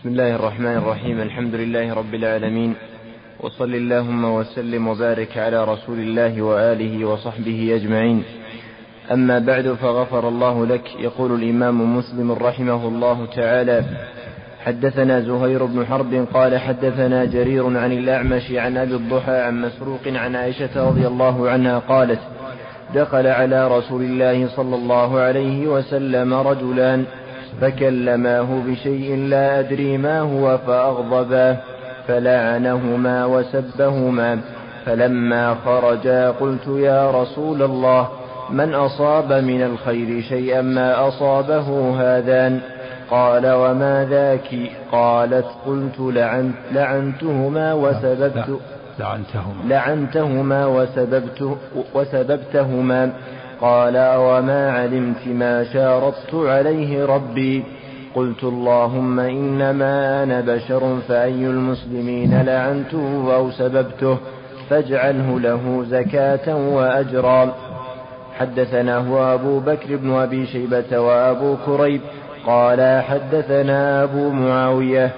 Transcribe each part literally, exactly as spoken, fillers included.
بسم الله الرحمن الرحيم. الحمد لله رب العالمين، وصل اللهم وسلم وبارك على رسول الله وآله وصحبه أجمعين. أما بعد، فغفر الله لك. يقول الإمام مسلم رحمه الله تعالى: حدثنا زهير بن حرب قال حدثنا جرير عن الأعمش عن أبي الضحى عن مسروق عن عائشة رضي الله عنها قالت: دخل على رسول الله صلى الله عليه وسلم رجلان فكلماه بشيء لا أدري ما هو فأغضباه فلعنهما وسبهما، فلما خرجا قلت: يا رسول الله، من أصاب من الخير شيئا ما أصابه هذان؟ قال: وما ذاك؟ قالت: قلت: لعنت لعنتهما وسببت لعنتهما, لعنتهما وسببت وسببتهما. قال: وما علمت ما شارطت عليه ربي؟ قلت: اللهم إنما أنا بشر، فأي المسلمين لعنته أو سببته فاجعله له زكاة وأجرا. حدثناه أبو بكر بن أبي شيبة وأبو كريب قال حدثنا أبو معاوية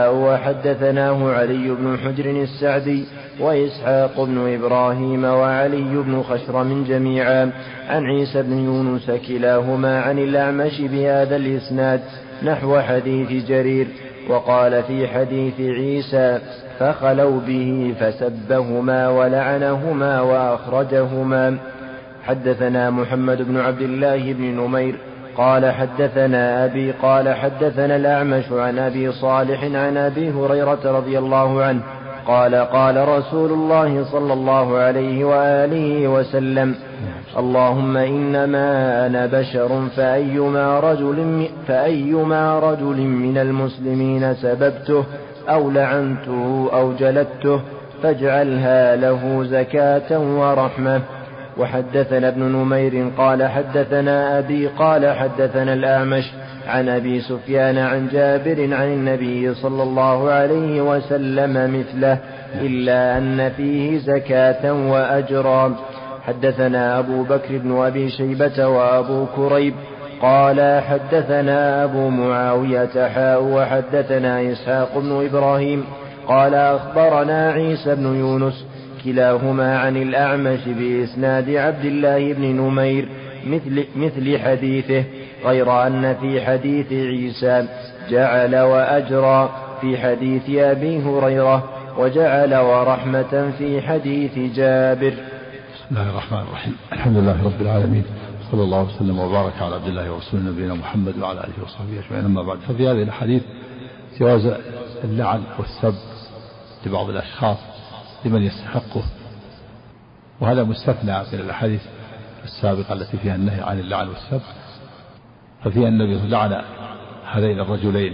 وحدثناه علي بن حجر السعدي وإسحاق بن إبراهيم وعلي بن خشرم جميعا عن عيسى بن يونس كلاهما عن الأعمش بهذا الإسناد نحو حديث جرير. وقال في حديث عيسى: فخلوا به فسبهما ولعنهما وأخرجهما. حدثنا محمد بن عبد الله بن نمير قال حدثنا أبي قال حدثنا الأعمش عن أبي صالح عن أبي هريرة رضي الله عنه قال: قال رسول الله صلى الله عليه وآله وسلم: اللهم إنما أنا بشر، فأيما رجل, فأيما رجل من المسلمين سببته أو لعنته أو جلدته فاجعلها له زكاة ورحمة. وحدثنا ابن نمير قال حدثنا أبي قال حدثنا الأعمش عن أبي سفيان عن جابر عن النبي صلى الله عليه وسلم مثله، إلا أن فيه زكاة وأجرا. حدثنا أبو بكر بن أبي شيبة وأبو كريب قال حدثنا أبو معاوية حاء وحدثنا إسحاق بن إبراهيم قال أخبرنا عيسى بن يونس كلاهما عن الأعمش بإسناد عبد الله بن نمير مثل, مثل حديثه، غير أن في حديث عيسى جعل وأجرى في حديث أبي هريرة، وجعل ورحمة في حديث جابر. بسم الله الرحمن الرحيم. الحمد لله رب العالمين، صلى الله وسلم وبارك على عبد الله ورسوله نبينا محمد وعلى آله وصحبه أجمعين. أما بعد، ففي هذه الحديث جواز اللعن والسب لبعض الأشخاص لمن يستحقه، وهذا مستثنى من الأحاديث السابقة التي فيها النهي عن اللعن والسب، ففيها النبي لعن هذين الرجلين،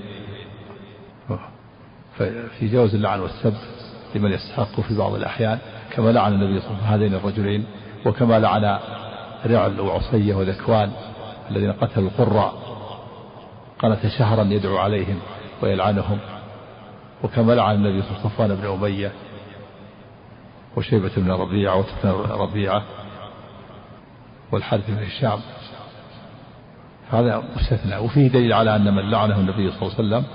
في جواز اللعن والسب لمن يستحقه في بعض الأحيان، كما لعن النبي صلى الله عليه وسلم هذين الرجلين، وكما لعن رعل وعصية وذكوان الذين قتلوا القراء قالت شهرا يدعو عليهم ويلعنهم، وكما لعن النبي صلى الله عليه وسلم صفوان بن أمية وشيبة بن ربيعة وتبن ربيعة والحارث بن هشام، هذا مستثنى. وفيه دليل على أن من لعنه النبي صلى الله عليه وسلم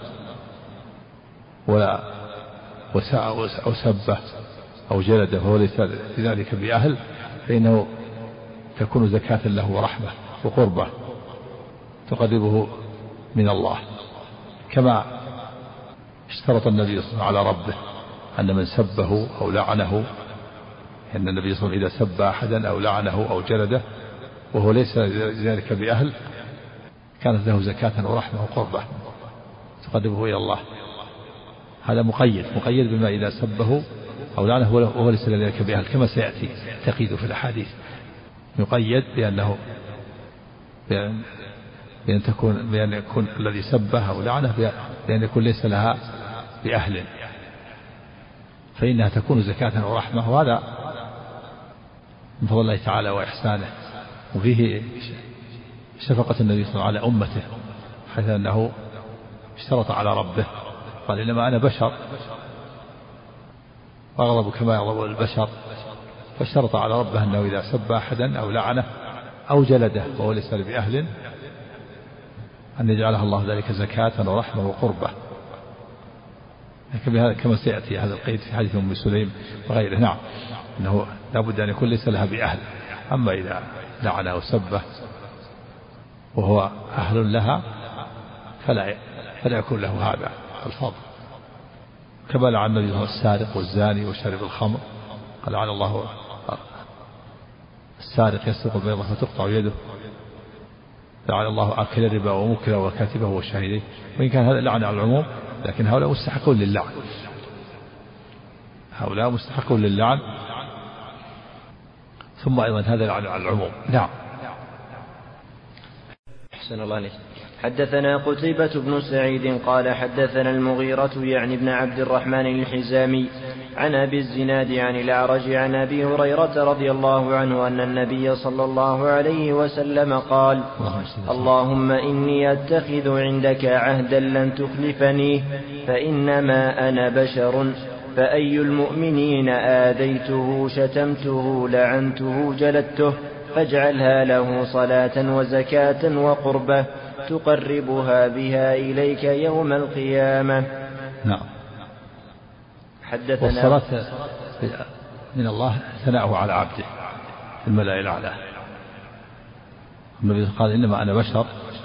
ولا أو سبه أو جلده وهو ليس لذلك بأهل، فإنه تكون زكاة له ورحمة وقربة تقربه من الله، كما اشترط النبي صلى الله عليه وسلم على ربه أن من سبه أو لعنه، أن النبي صلى الله عليه وسلم إذا سب أحدا أو لعنه أو جلده وهو ليس ذلك بأهل كانت له زكاة ورحمة وقربة تقربه إلى الله. هذا مقيد مقيد بما إذا سبه أو لعنه وهو ليس ذلك بأهل، كما سيأتي تقييد في الأحاديث، يقيد بأنه بأن, بأن تكون بأن يكون الذي سبه أو لعنه بأن يكون ليس لها بأهل، فإنها تكون زكاة ورحمة، وهذا من فضل الله تعالى وإحسانه. وفيه شفقة النبي صلى الله عليه وسلم على أمته، حيث أنه اشترط على ربه قال: إنما أنا بشر وأغضب كما يغضب البشر، فاشترط على ربه أنه إذا سب أحدا أو لعنه أو جلده وهو ليس بأهل أن يجعلها الله ذلك زكاة ورحمة وقربة كما سيأتي هذا القيد في حديث أم سليم وغيره. نعم أنه لابد أن يكون ليس لها بأهل. أما إذا لعنه وسبه وهو أهل لها فلا فلا يكون له هذا الفضل. كما لعن النبي السارق والزاني وشارب الخمر، قال لعن الله السارق يسرق البيضة فتقطع يده، لعن الله آكل الربا وموكله وكاتبه وشاهديه. وإن كان هذا لعن على العموم لكن هؤلاء مستحقون للعن، هؤلاء مستحقون للعن. ثم أيضا هذا لعن على العموم. نعم. أحسن الله عليك. حدثنا قتيبة بن سعيد قال حدثنا المغيرة يعني ابن عبد الرحمن الحزامي عن أبي الزناد عن الأعرج عن أبي هريرة رضي الله عنه أن النبي صلى الله عليه وسلم قال: اللهم إني أتخذ عندك عهدا لن تخلفني، فإنما أنا بشر، فأي المؤمنين آذيته شتمته لعنته جلدته، فاجعلها له صلاة وزكاة وقربة تقربها بها إليك يوم القيامة. نعم. حدثنا والصلاة من الله ثناؤه على عبده في الملأ الأعلى. النبي قال: إنما أنا بشر،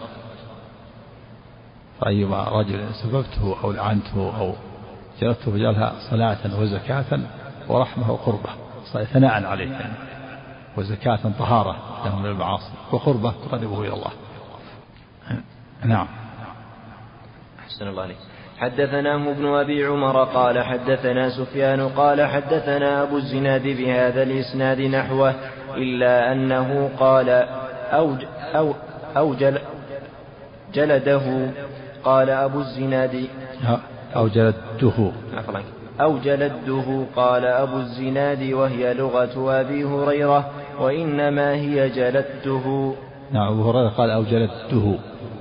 فأيما رجل سببته أو لعنته أو جلدته فجعلها صلاة وزكاة ورحمة وقربة، ثناء عليه يعني، وزكاة طهارة له من المعاصي، وقربة تقربه إلى الله. نعم. أحسن الله عليك. حدثناه ابن أبي عمر قال حدثنا سفيان قال حدثنا أبو الزناد بهذا الإسناد نحوه، إلا أنه قال أو, أو, أو جل جلده. قال أبو الزناد أو جلده أو جلده قال أبو الزناد وهي لغة أبي هريرة، وإنما هي جلدته. نعم. أبو هريرة قال أو جلدته،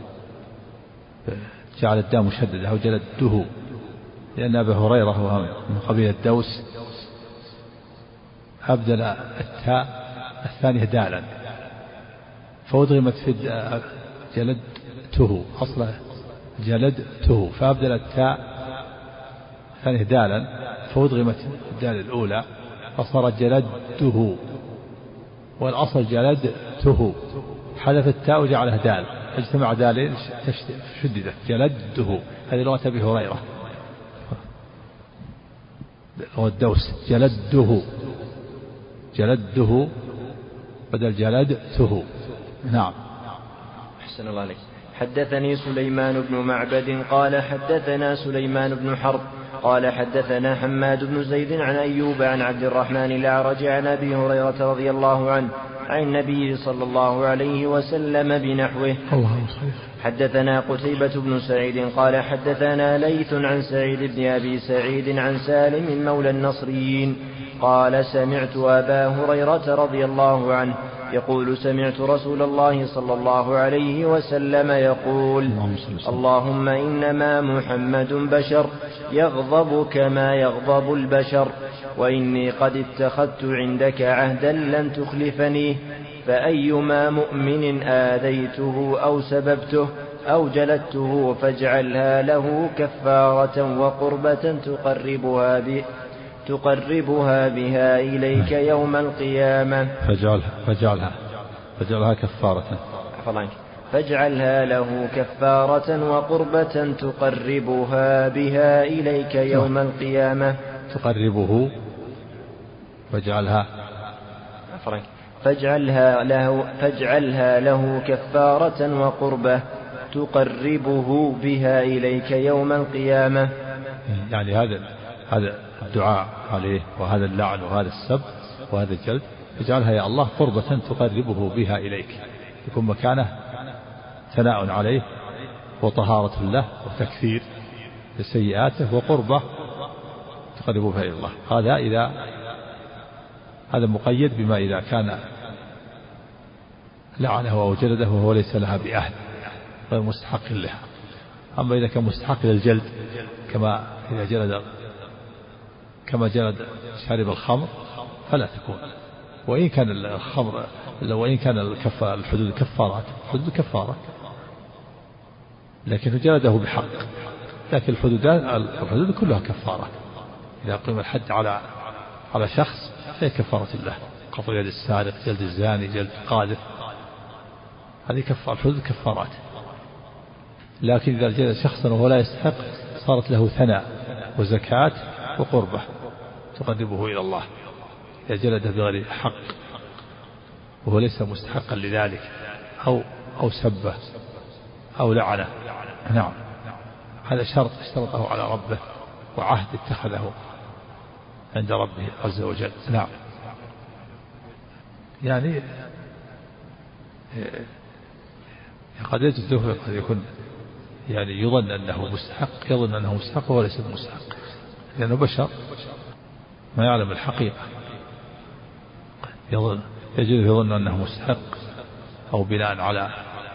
جعل الدام مشددة أو جلدته، لأن أبا هريرة هو من قبيلة الدوس، أبدل التاء الثانية دالا فأدغمت في جلدته، أصله جلدته، فأبدل التاء الثانية دالا فأدغمت الدال الأولى فصار جلدته، والأصل جلدته، حذف التاء وجعلها دال، اجتمع دالين شددت جلده. هذه لغة أبي هريرة والدوس، جلده جلده بدل جلدته. نعم. أحسن الله عليك. حدثني سليمان بن معبد قال حدثنا سليمان بن حرب قال حدثنا حماد بن زيد عن أيوب عن عبد الرحمن الأعرج عن أبي هريرة رضي الله عنه عن النبي صلى الله عليه وسلم بنحوه. حدثنا قتيبة بن سعيد قال حدثنا ليث عن سعيد بن أبي سعيد عن سالم مولى النصريين قال سمعت أبا هريرة رضي الله عنه يقول سمعت رسول الله صلى الله عليه وسلم يقول: اللهم إنما محمد بشر يغضب كما يغضب البشر، وإني قد اتخذت عندك عهدا لن تخلفني، فأيما مؤمن آذيته أو سببته أو جلدته فاجعلها له كفارة وقربة تقربها به تقربها بها إليك يوم القيامة. فاجعلها فاجعلها فاجعلها كفارة فاجعلها له كفارة وقربة تقربها بها إليك يوم القيامة. تقربه فاجعلها فاجعلها له فاجعلها له كفارة وقربة تقربه بها إليك يوم القيامة. يعني هذا هذا الدعاء عليه وهذا اللعن وهذا السب وهذا الجلد، اجعلها يا الله قربة تقربه بها إليك، يكون مكانه ثناء عليه وطهارة له وتكثير لسيئاته وقربة تقربه بها إلى الله. هذا إذا هذا مقيد بما إذا كان لعنه أو جلده وهو ليس لها بأهل غير مستحق لها. أما إذا كان مستحق للجلد كما إذا جلد كما جلد شارب الخمر فلا تكون، وإن كان الخمر وإن كان الحدود كفارات حدود كفارة، لكن جلده بحق لكن الحدود الحدود كلها كفارة. إذا قيم الحد على على شخص فهي كفارة الله، قطع يد السارق، جلد الزاني، جلد القاذف، هذه كفارة، الحدود كفارات. لكن إذا جلد شخصا وهو لا يستحق صارت له ثناء وزكاة وقربة تقربه إلى الله. إذا جلده بغير حق وهو ليس مستحقا لذلك أو أو سبه أو لعنه، نعم، هذا شرط اشترطه على ربه وعهد اتخذه عند ربه عز وجل. نعم، يعني قد يجد له، قد يكون يعني يظن أنه مستحق، يظن أنه مستحق وهو ليس مستحق، لأنه بشر ما يعلم الحقيقة، يظن يجد يظن أنه مستحق أو بناء على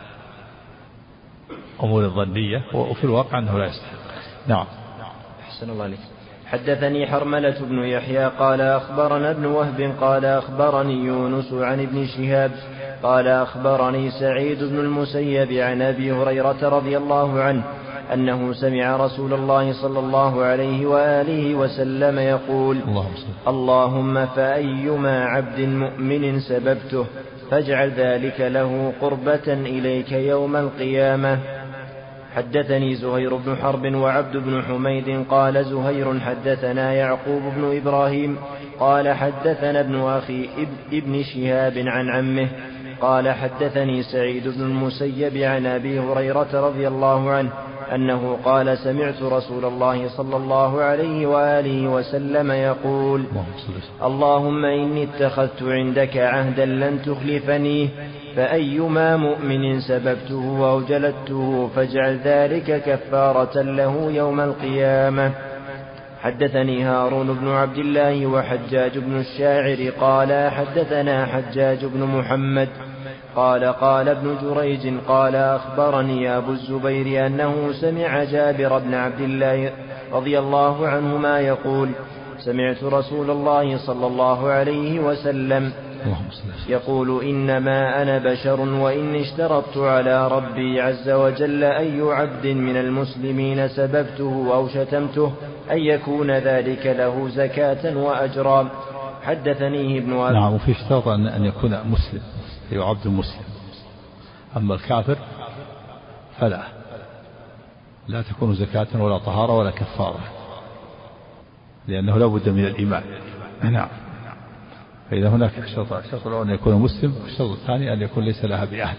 أمور ظنية، وفي الواقع أنه لا يستحق. نعم. أحسن الله عليك. حدثني حرملة بن يحيى قال أخبرنا ابن وهب قال أخبرني يونس عن ابن شهاب قال أخبرني سعيد بن المسيب عن أبي هريرة رضي الله عنه أنه سمع رسول الله صلى الله عليه وآله وسلم يقول: اللهم, اللهم فأيما عبد مؤمن سببته فاجعل ذلك له قربة إليك يوم القيامة. حدثني زهير بن حرب وعبد بن حميد قال زهير حدثنا يعقوب بن إبراهيم قال حدثنا ابن أخي ابن شهاب عن عمه قال حدثني سعيد بن المسيب عن أبي هريرة رضي الله عنه أنه قال: سمعت رسول الله صلى الله عليه وآله وسلم يقول: اللهم إني اتخذت عندك عهدا لن تخلفني، فأيما مؤمن سببته أو جلدته فاجعل ذلك كفارة له يوم القيامة. حدثني هارون بن عبد الله وحجاج بن الشاعر قال حدثنا حجاج بن محمد قال قال ابن جريج قال أخبرني أبو الزبير أنه سمع جابر بن عبد الله رضي الله عنهما يقول: سمعت رسول الله صلى الله عليه وسلم يقول: إنما أنا بشر وإني اشترطت على ربي عز وجل أي عبد من المسلمين سببته أو شتمته أن يكون ذلك له زكاة وأجرا. حدثنيه ابن أبي. نعم، وفي اشتراط أن يكون مسلم، أي عبد مسلم. أما الكافر فلا لا تكون زكاة ولا طهارة ولا كفارة، لأنه لا بد من الإيمان. نعم. فإذا هناك شرط، الشرط الأول أن يكون مسلم، والشرط الثاني أن يكون ليس لها بأهل،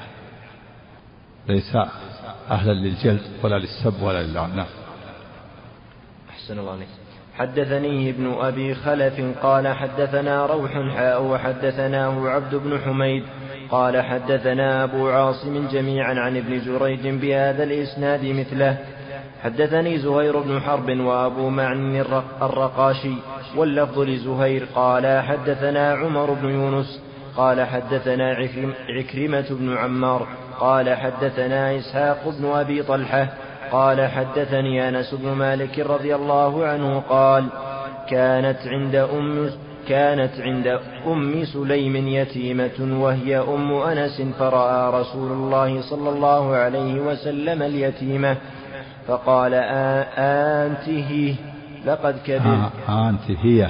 ليس أهلا للجلد ولا للسب ولا للعنة. أحسن الله عليك. حدثني ابن أبي خلف قال حدثنا روح حاء وحدثناه عبد بن حميد قال حدثنا أبو عاصم جميعا عن ابن جريج بهذا الإسناد مثله. حدثني زهير بن حرب وأبو معن الرقاشي واللفظ لزهير قال حدثنا عمر بن يونس قال حدثنا عكرمة بن عمار قال حدثنا إسحاق بن أبي طلحة قال حدثني أنس بن مالك رضي الله عنه قال: كانت عند أم كانت عند أم سليم يتيمة وهي أم أنس، فرأى رسول الله صلى الله عليه وسلم اليتيمة فقال: آنت هي لقد كبرت آنت هي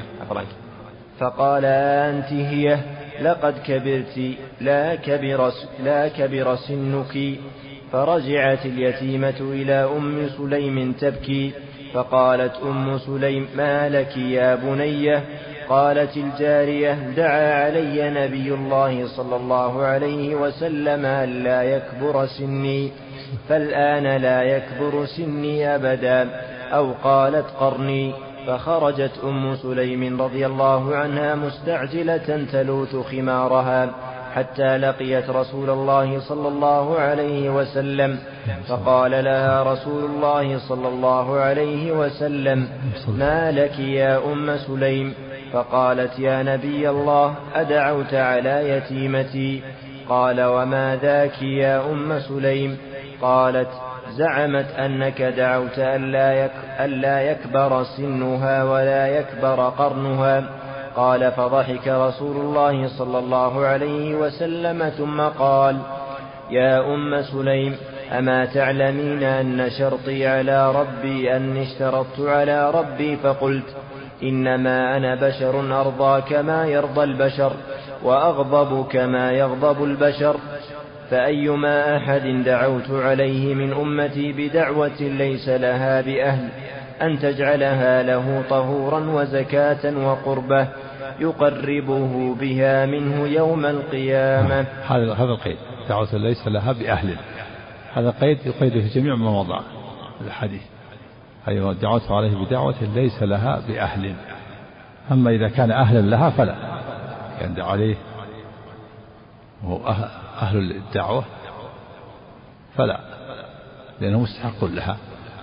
فقال آنت هي لقد كبرت لا كبر, لا كبر سنك. فرجعت اليتيمة إلى أم سليم تبكي، فقالت أم سليم: ما لك يا بنية؟ قالت الجارية: دعا علي نبي الله صلى الله عليه وسلم ألا يكبر سني، فالآن لا يكبر سني أبدا، أو قالت قرني. فخرجت أم سليم رضي الله عنها مستعجلة تلوث خمارها حتى لقيت رسول الله صلى الله عليه وسلم، فقال لها رسول الله صلى الله عليه وسلم: ما لك يا أم سليم؟ فقالت: يا نبي الله، أدعوت على يتيمتي؟ قال: وما ذاك يا أم سليم؟ قالت: زعمت أنك دعوت ألا يكبر سنها ولا يكبر قرنها. قال: فضحك رسول الله صلى الله عليه وسلم ثم قال: يا أم سليم، أما تعلمين أن شرطي على ربي أني اشترطت على ربي فقلت إنما أنا بشر أرضى كما يرضى البشر وأغضب كما يغضب البشر، فأيما أحد دعوت عليه من أمتي بدعوة ليس لها بأهل أن تجعلها له طهورا وزكاة وقربة يقربه بها منه يوم القيامة. هذا هذا القيد، دعوة ليس لها بأهل، هذا قيد يقيد في جميع مواضع الحديث. أيوة دعوت عليه بدعوة ليس لها بأهل، أما إذا كان أهلا لها فلا، يعني دعا عليه وهو أهل الدعوة فلا، لأنه مستحق لها.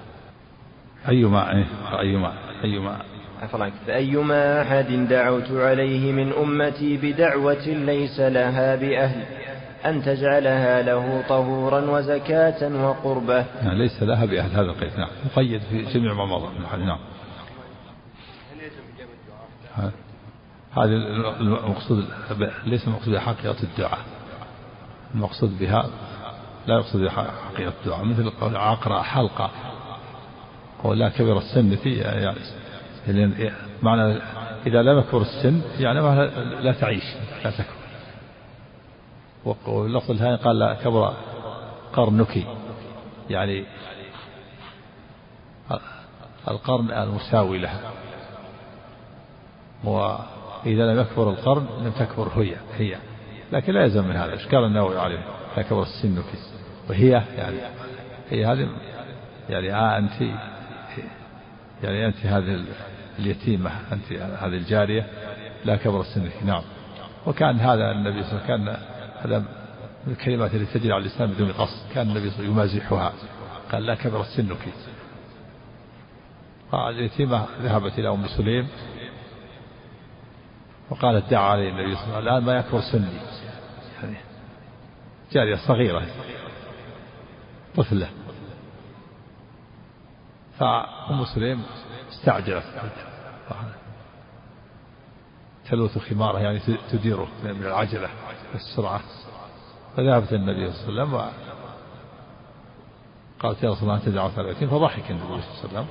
أيما أيما أيما فأيما أحد دعوت عليه من أمتي بدعوة ليس لها بأهل أن تجعلها له طهورا وزكاة وقربة. يعني ليس لها بأهل، هذا القيد نعم مقيد في جميع ما مضى نعم. هذا المقصود، ليس المقصود بها حقيقة الدعاء، المقصود بها لا يقصد بها حقيقة الدعاء، مثل قول عقرأ حلقة ولا كبر السن يعني معنى إذا لم يكبر السن يعني لا تعيش لا تكبر. واللفظ الثاني قال لا كبر قرنك، يعني القرن المساوي لها، وإذا لم يكبر القرن لم تكبر هي هي لكن لا يلزم من هذا. إشكال النووي عليه لا كبر السن وهي يعني هي هذه يعني آه أنت يعني أنت هذه اليتيمة، أنت هذه الجارية لا كبر سنك نعم. وكان هذا النبي صلى الله عليه وسلم كان هذا من الكلمات التي تجري على اللسان بدون قصد، كان النبي صلى الله عليه وسلم يمازحها، قال لا كبر سنك. اليتيمة ذهبت إلى أم سليم وقالت دعا علي النبي صلى الله عليه وسلم الآن ما يكبر سني، يعني جارية صغيرة طفلة. فأم سليم استعجلت تلوث خمارها يعني تديره من العجلة والسرعة، فذهبت النبي صلى الله عليه وسلم وقالت يا رسول الله أنت دعوت على اليتيم، فضحك النبي صلى الله عليه وسلم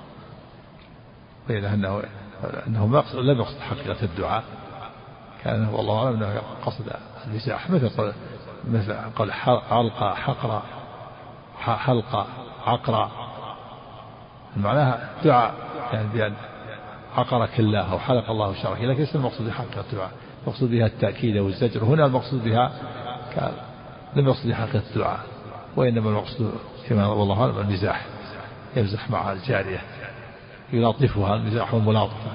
بين أنه أنه لم يقصد حقيقة الدعاء، كان والله أعلم أنه قصد المزاح، مثل مثل قال علقة حقرة حلقة عقرة، معناها دعاء يعني بأن عقرك الله أو حلق الله شرك، لكن ليس المقصود بحقيقة الدعاء، المقصود بها التأكيد والزجر. هنا المقصود بها لم يقصد بحقيقة الدعاء، وإنما المقصود كما والله أعلم المزاح، يمزح مع الجارية يلاطفها، المزاح والملاطفة.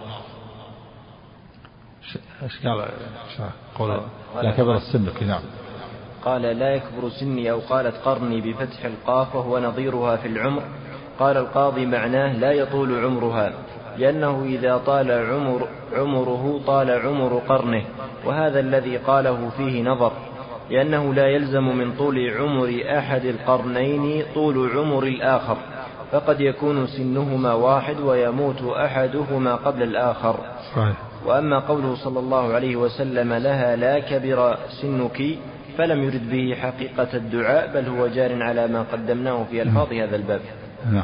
اشكال قول لا كبر السن نعم. قال لا يكبر سني أو قالت قرني بفتح القاف وهو نظيرها في العمر. قال القاضي معناه لا يطول عمرها، لأنه إذا طال عمر عمره طال عمر قرنه، وهذا الذي قاله فيه نظر، لأنه لا يلزم من طول عمر أحد القرنين طول عمر الآخر، فقد يكون سنهما واحد ويموت أحدهما قبل الآخر. وأما قوله صلى الله عليه وسلم لها لا كبر سنك فلم يرد به حقيقة الدعاء، بل هو جار على ما قدمناه في ألفاظ هذا الباب. نعم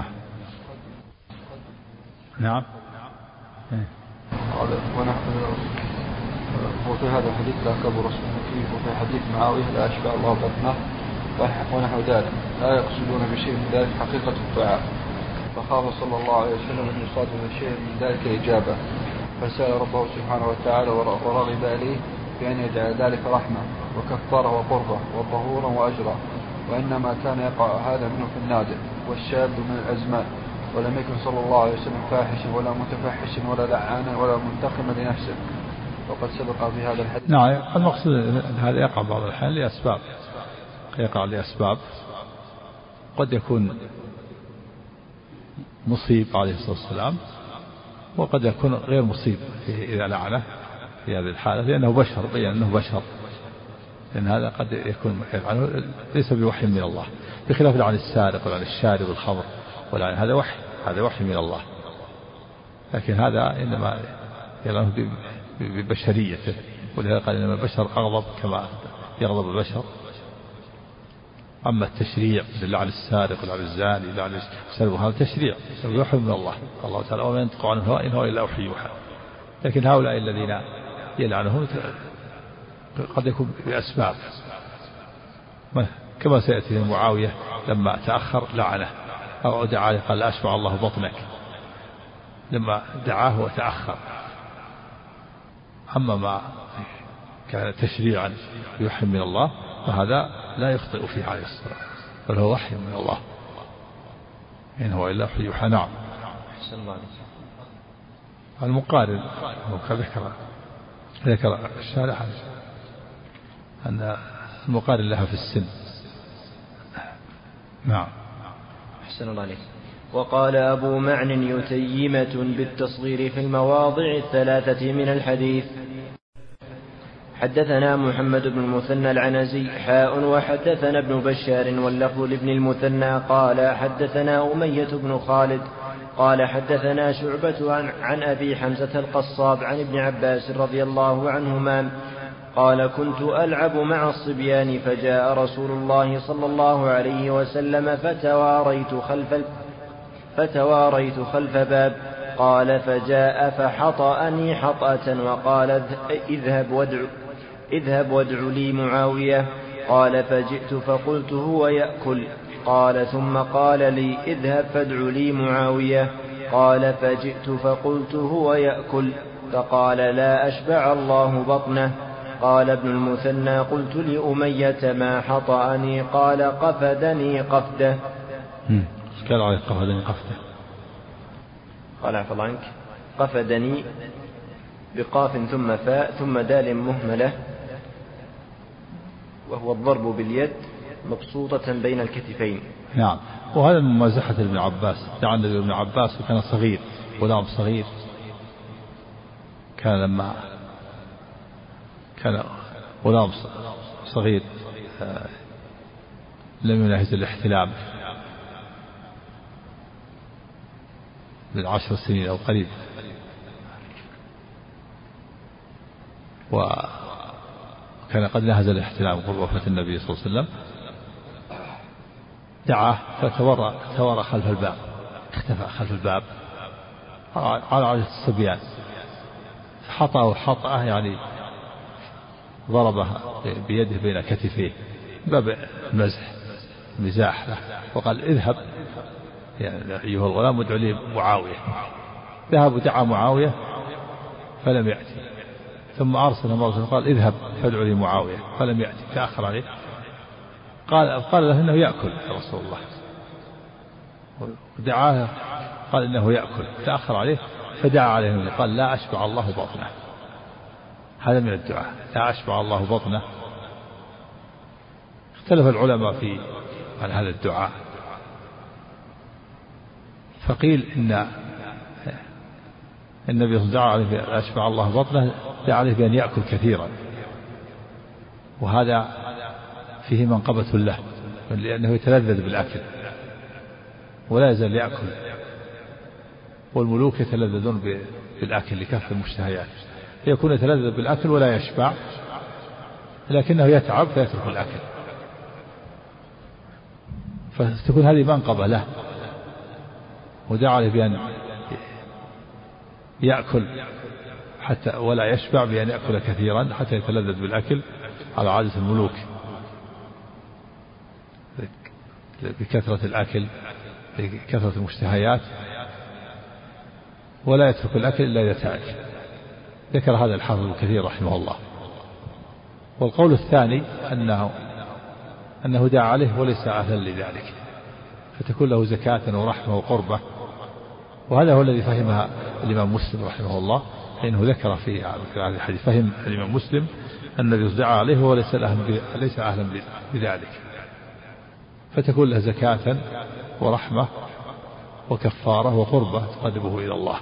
نعم. وفي هذا الحديث لا كبر سنك، وفي حديث معاوية لا أشبع الله بطنه ونحو ذلك، لا يقصدون بشيء من ذلك حقيقة الدعاء، فخاف صلى الله عليه وسلم أن يصادم شيء من ذلك إجابة، فسأل ربه سبحانه وتعالى ورغب إليه بأن يجعل ذلك رحمة وكفارة وقربة وطهورا وأجرا، وإنما كان يقع هذا منه في النادر والشاذ من الأزمان، ولم يكن صلى الله عليه وسلم فاحشا ولا متفحشا ولا لعانا ولا منتقما لنفسه، وقد سبق في هذا الحديث. نعم المقصود هذا يقع بعض الأحيان لأسباب، يقع لأسباب قد يكون مصيب عليه الصلاة والسلام، وقد يكون غير مصيب إذا لعنه في هذه الحالة، لأنه بشر، بين أنه بشر، لأن هذا قد يكون يفعله ليس بوحي من الله، بخلاف عن السارق وعن الشارب الخمر ولا هذا وحي، هذا وحي من الله، لكن هذا إنما يلعنه ببشريته، ولهذا قال إنما البشر أغضب كما يغضب البشر. أما التشريع لعن السارق ولعن الزاني لعن السارق هذا تشريع يوحى من الله الله تعالى وما ينطق عن الهوى إن هو إلا وحي يوحى. لكن هؤلاء الذين يلعنهم قد يكون بأسباب كما سيأتي معاوية لما تأخر لعنه أو دعا له قال لا أشبع الله بطنك لما دعاه وتأخر. أما ما كان تشريعا يوحى من الله فهذا لا يخطئ فيه عليه الصلاة بل هو وحي من الله إن هو إلا وحي يوحى. نعم. المقارن ذكر ذكر الشارح أن المقارن لها في السن. نعم. أحسن الله عليك. وقال أبو معن يتيمة بالتصغير في المواضع الثلاثة من الحديث. حدثنا محمد بن المثنى العنزي حاء وحدثنا ابن بشار واللفظ لابن المثنى قال حدثنا أمية بن خالد قال حدثنا شعبة عن, عن أبي حمزة القصاب عن ابن عباس رضي الله عنهما قال كنت ألعب مع الصبيان فجاء رسول الله صلى الله عليه وسلم فتواريت خلف فتواريت خلف باب قال فجاء فحطأني حطأة وقال اذهب وادع اذهب وادع لي معاوية قال فجئت فقلت هو يأكل قال ثم قال لي اذهب فادع لي معاوية قال فجئت فقلت هو يأكل فقال لا أشبع الله بطنه. قال ابن المثنى قلت لأمية ما حطأني قال قفدني قفده. قال عليه قفدني قفده قال عفوا عنك قفدني بقاف ثم فاء ثم دال مهملة وهو الضرب باليد مبسوطة بين الكتفين. نعم. وهذا من مزحة ابن عباس دعا النبي ابن عباس وكان صغير غلام صغير كان لما كان غلام صغير لم يناهز الاحتلام من عشر سنين أو قريب وكان قد نهز الاحتلام قبل وفاة النبي صلى الله عليه وسلم دعاه فتورى تورى خلف الباب اختفى خلف الباب على عادة الصبيان حطأه حطأه يعني ضربه بيده بين كتفيه باب المزح مزاح له وقال اذهب يعني أيها الغلام ادعو لي معاوية. ذهب ودعا معاوية فلم يأتي ثم أرسل مرة قال اذهب فادعو لي معاوية فلم يأتي تأخر عليه قال قال له إنه يأكل يا رسول الله ودعاه قال إنه يأكل تأخر عليه فدعا عليه قال لا أشبع الله بطنه. هذا من الدعاء لا أشبع الله بطنه. اختلف العلماء في عن هذا الدعاء فقيل إن النبي صلى الله عليه وسلم لا أشبع الله بطنه دعا عليه بأن يأكل كثيرا وهذا فيه منقبة له لأنه يتلذذ بالأكل ولا يزال يأكل والملوك يتلذذون بالأكل لكثرة المشتهيات يكون يتلذذ بالأكل ولا يشبع لكنه يتعب فيترك الأكل فتكون هذه منقبة له ودعا عليه بأن يأكل حتى ولا يشبع بأن يأكل كثيرا حتى يتلذذ بالأكل على عادة الملوك بكثرة الأكل بكثرة المشتهيات ولا يترك الأكل إلا إذا تعب. ذكر هذا الحافظ الكثير رحمه الله. والقول الثاني أنه أنه دعا عليه وليس أهلا لذلك فتكون له زكاة ورحمة وقربة وهذا هو الذي فهمها الإمام مسلم رحمه الله لأنه ذكر في هذا الحديث فهم الإمام مسلم أن الذي دعا عليه هو ليس ليس أهلا بذلك فتكون له زكاة ورحمة وكفارة وقربة تقربه إلى الله.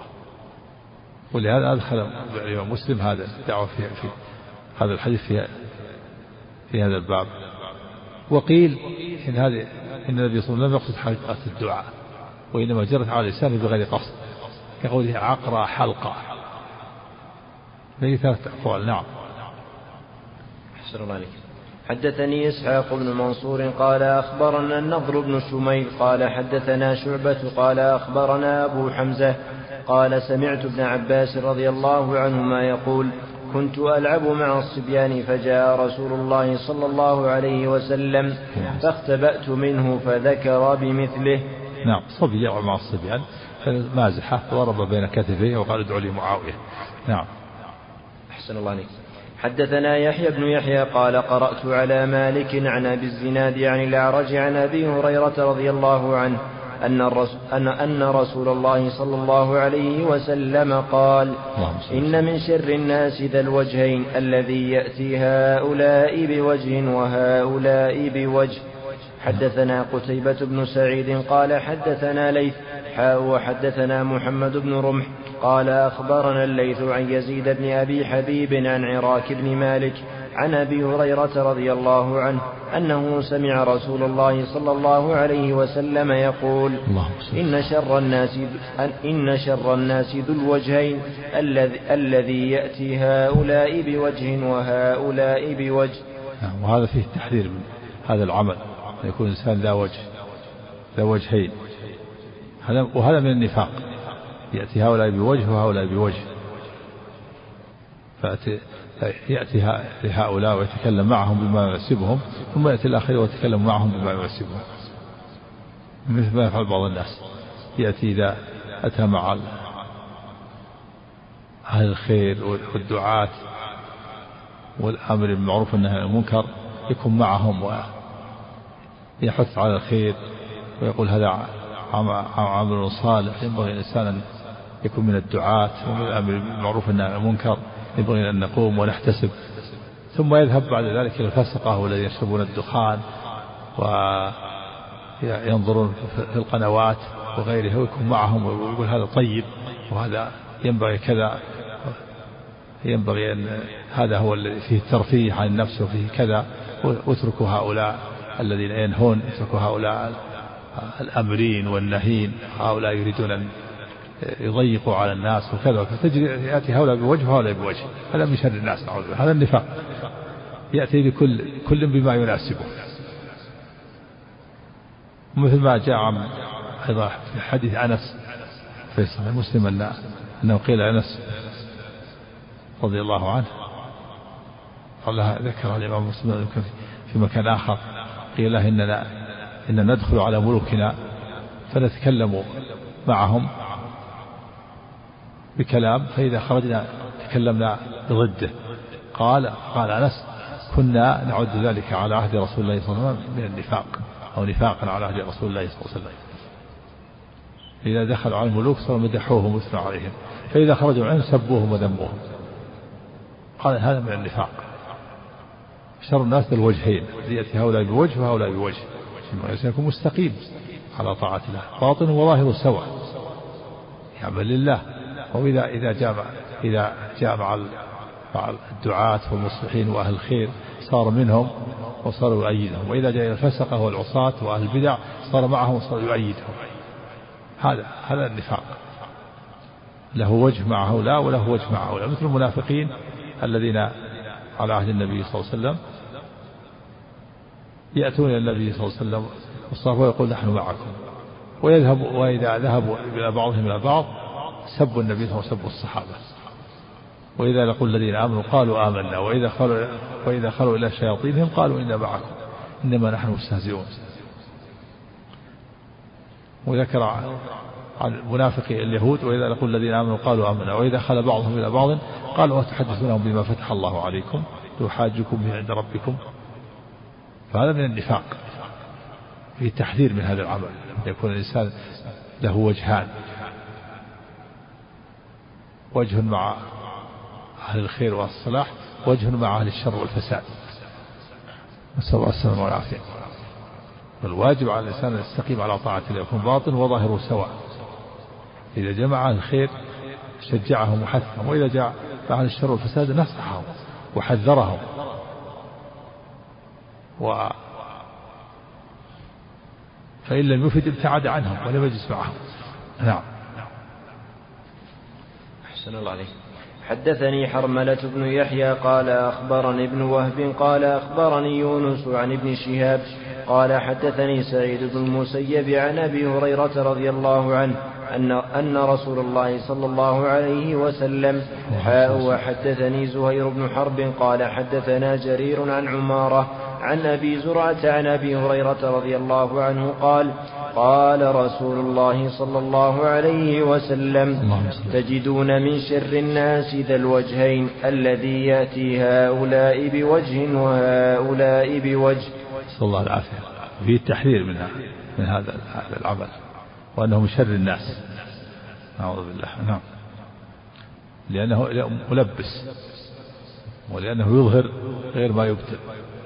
ولهذا أدخل الإمام مسلم هذا الدعوة في, في هذا الحديث في, في هذا الباب. وقيل إن هذه إن النبي صلى الله عليه وسلم لم يقصد حلقة الدعاء وإنما جرت على لسانه بغير قصد كقوله عقرى حلقة. هذه ثلاثة أقوال. نعم. أحسن الله عليك. حدثني إسحاق بن منصور قال أخبرنا النضر بن شميل قال حدثنا شعبة قال أخبرنا أبو حمزة قال سمعت ابن عباس رضي الله عنهما يقول كنت ألعب مع الصبيان فجاء رسول الله صلى الله عليه وسلم فاختبأت منه فذكر بمثله. نعم صبي يلعب مع الصبيان مازحة ضرب بين كتفيه وقال ادعوا لي معاوية. نعم. أحسن الله عليك. حدثنا يحيى بن يحيى قال قرأت على مالك عن أبي الزناد عن الأعرج عن أبي هريرة رضي الله عنه أن الرسول, أن, أن رسول الله صلى الله عليه وسلم قال إن من شر الناس ذا الوجهين الذي يأتي هؤلاء بوجه وهؤلاء بوجه. حدثنا قتيبة بن سعيد قال حدثنا ليث حاء وحدثنا محمد بن رمح قال أخبرنا الليث عن يزيد بن أبي حبيب عن عراك بن مالك عن أبي هريرة رضي الله عنه أنه سمع رسول الله صلى الله عليه وسلم يقول إن شر الناس إن شر الناس ذو الوجهين الذي الذي يأتي هؤلاء بوجه وهؤلاء بوجه. وهذا فيه تحذير من هذا العمل يكون إنسان لا وجه لا وجهين هذا وهذا من النفاق يأتي هؤلاء بوجه وهؤلاء بوجه فأتي يأتي لهؤلاء ويتكلم معهم بما يناسبهم ثم يأتي الآخر ويتكلم معهم بما يناسبهم مثل ما يفعل بعض الناس يأتي إذا أتى مع أهل الخير والدعاة والأمر بالمعروف والنهي عن المنكر يكون معهم ويحث على الخير ويقول هذا عمل صالح ينبغي الإنسان أن يكون من الدعاة ومن الأمر بالمعروف والنهي عن المنكر ينبغي أن نقوم ونحتسب ثم يذهب بعد ذلك إلى الفسقة والذين يشربون الدخان وينظرون في القنوات وغيرها ويكون معهم ويقول هذا طيب وهذا ينبغي كذا ينبغي أن هذا هو الذي فيه الترفيه عن النفس وفيه كذا واتركوا هؤلاء الذين ينهون اتركوا هؤلاء الأمرين والنهين هؤلاء يريدون أن يضيقوا على الناس وكذا وكذا تجد يأتي هؤلاء بوجه وهؤلاء بوجه هذا من شر الناس نعوذ بالله هذا النفاق يأتي لكل كل بما يناسبه مثل ما جاء عن أيضا في حديث أنس في صحيح مسلم أن أنه قيل أنس رضي الله عنه قال ذكر الإمام مسلم في مكان آخر قيل له إننا إننا ندخل على ملوكنا فنتكلم معهم بكلام فإذا خرجنا تكلمنا بضده قال قال أنس كنا نعد ذلك على عهد رسول الله صلى الله عليه وسلم من النفاق أو نفاقا على عهد رسول الله صلى الله عليه وسلم إذا دخلوا على الملوك صاروا مدحوهم ويثنوا عليهم فإذا خرجوا عنهم سبوهم وذموهم قال هذا من النفاق. شر الناس الوجهين يأتي هؤلاء بوجه وهؤلاء بوجه يكون مستقيم على طاعة الله باطن وظاهر سواء يعمل لله. وإذا إذا جاء إذا جاء مع مع الدعاة والمصلحين وأهل الخير صار منهم وصاروا يؤيدهم وإذا جاء الفسقة والعصاة وأهل البدع صار معهم وصار يؤيدهم. هذا هذا النفاق له وجه مع هؤلاء وله وجه مع هؤلاء مثل المنافقين الذين على عهد النبي صلى الله عليه وسلم يأتون إلى النبي صلى الله عليه وسلم والصحابة ويقول نحن معكم ويذهب وإذا ذهبوا إلى بعضهم إلى بعض سبوا النبي صلى الله عليه وسلم وسبوا الصحابة وإذا لقوا الذين آمنوا قالوا آمنا وإذا خلوا وإذا خلوا إلى شياطينهم قالوا إنا معكم إنما نحن مستهزئون. وذكر عن منافقي اليهود وإذا لقوا الذين آمنوا قالوا آمنا وإذا خلى بعضهم إلى بعض قالوا أتحدثونهم بما فتح الله عليكم يحاجكم به عند ربكم. فهذا من النفاق في تحذير من هذا العمل يكون الإنسان له وجهان وجه مع أهل الخير والصلاح وجه مع أهل الشر والفساد نسأل الله السلامة والعافية. والواجب على الإنسان أن يستقيم على طاعة الله يكون باطن وظاهره سواء. إذا جمع أهل الخير شجعهم وحثهم وإذا جاء أهل الشر والفساد نصحهم وحذرهم و فإن لم يفد ابتعد عنهم ولم يجلس معهم. نعم. أحسن الله عليك. حدثني حرملة بن يحيى قال أخبرني ابن وهب قال أخبرني يونس عن ابن شهاب قال حدثني سعيد بن المسيب عن أبي هريرة رضي الله عنه أن, أن رسول الله صلى الله عليه وسلم حاء وحدثني زهير بن حرب قال حدثنا جرير عن عمارة عن أبي زرعة عن أبي هريرة رضي الله عنه قال قال رسول الله صلى الله عليه وسلم تجدون من شر الناس ذا الوجهين الذي يأتي هؤلاء بوجه وهؤلاء بوجه. صلى الله العافية. فيه التحذير منها من هذا العمل وأنه من شر الناس أعوذ بالله. نعم. لأنه ملبس ولأنه يظهر غير ما يبطن،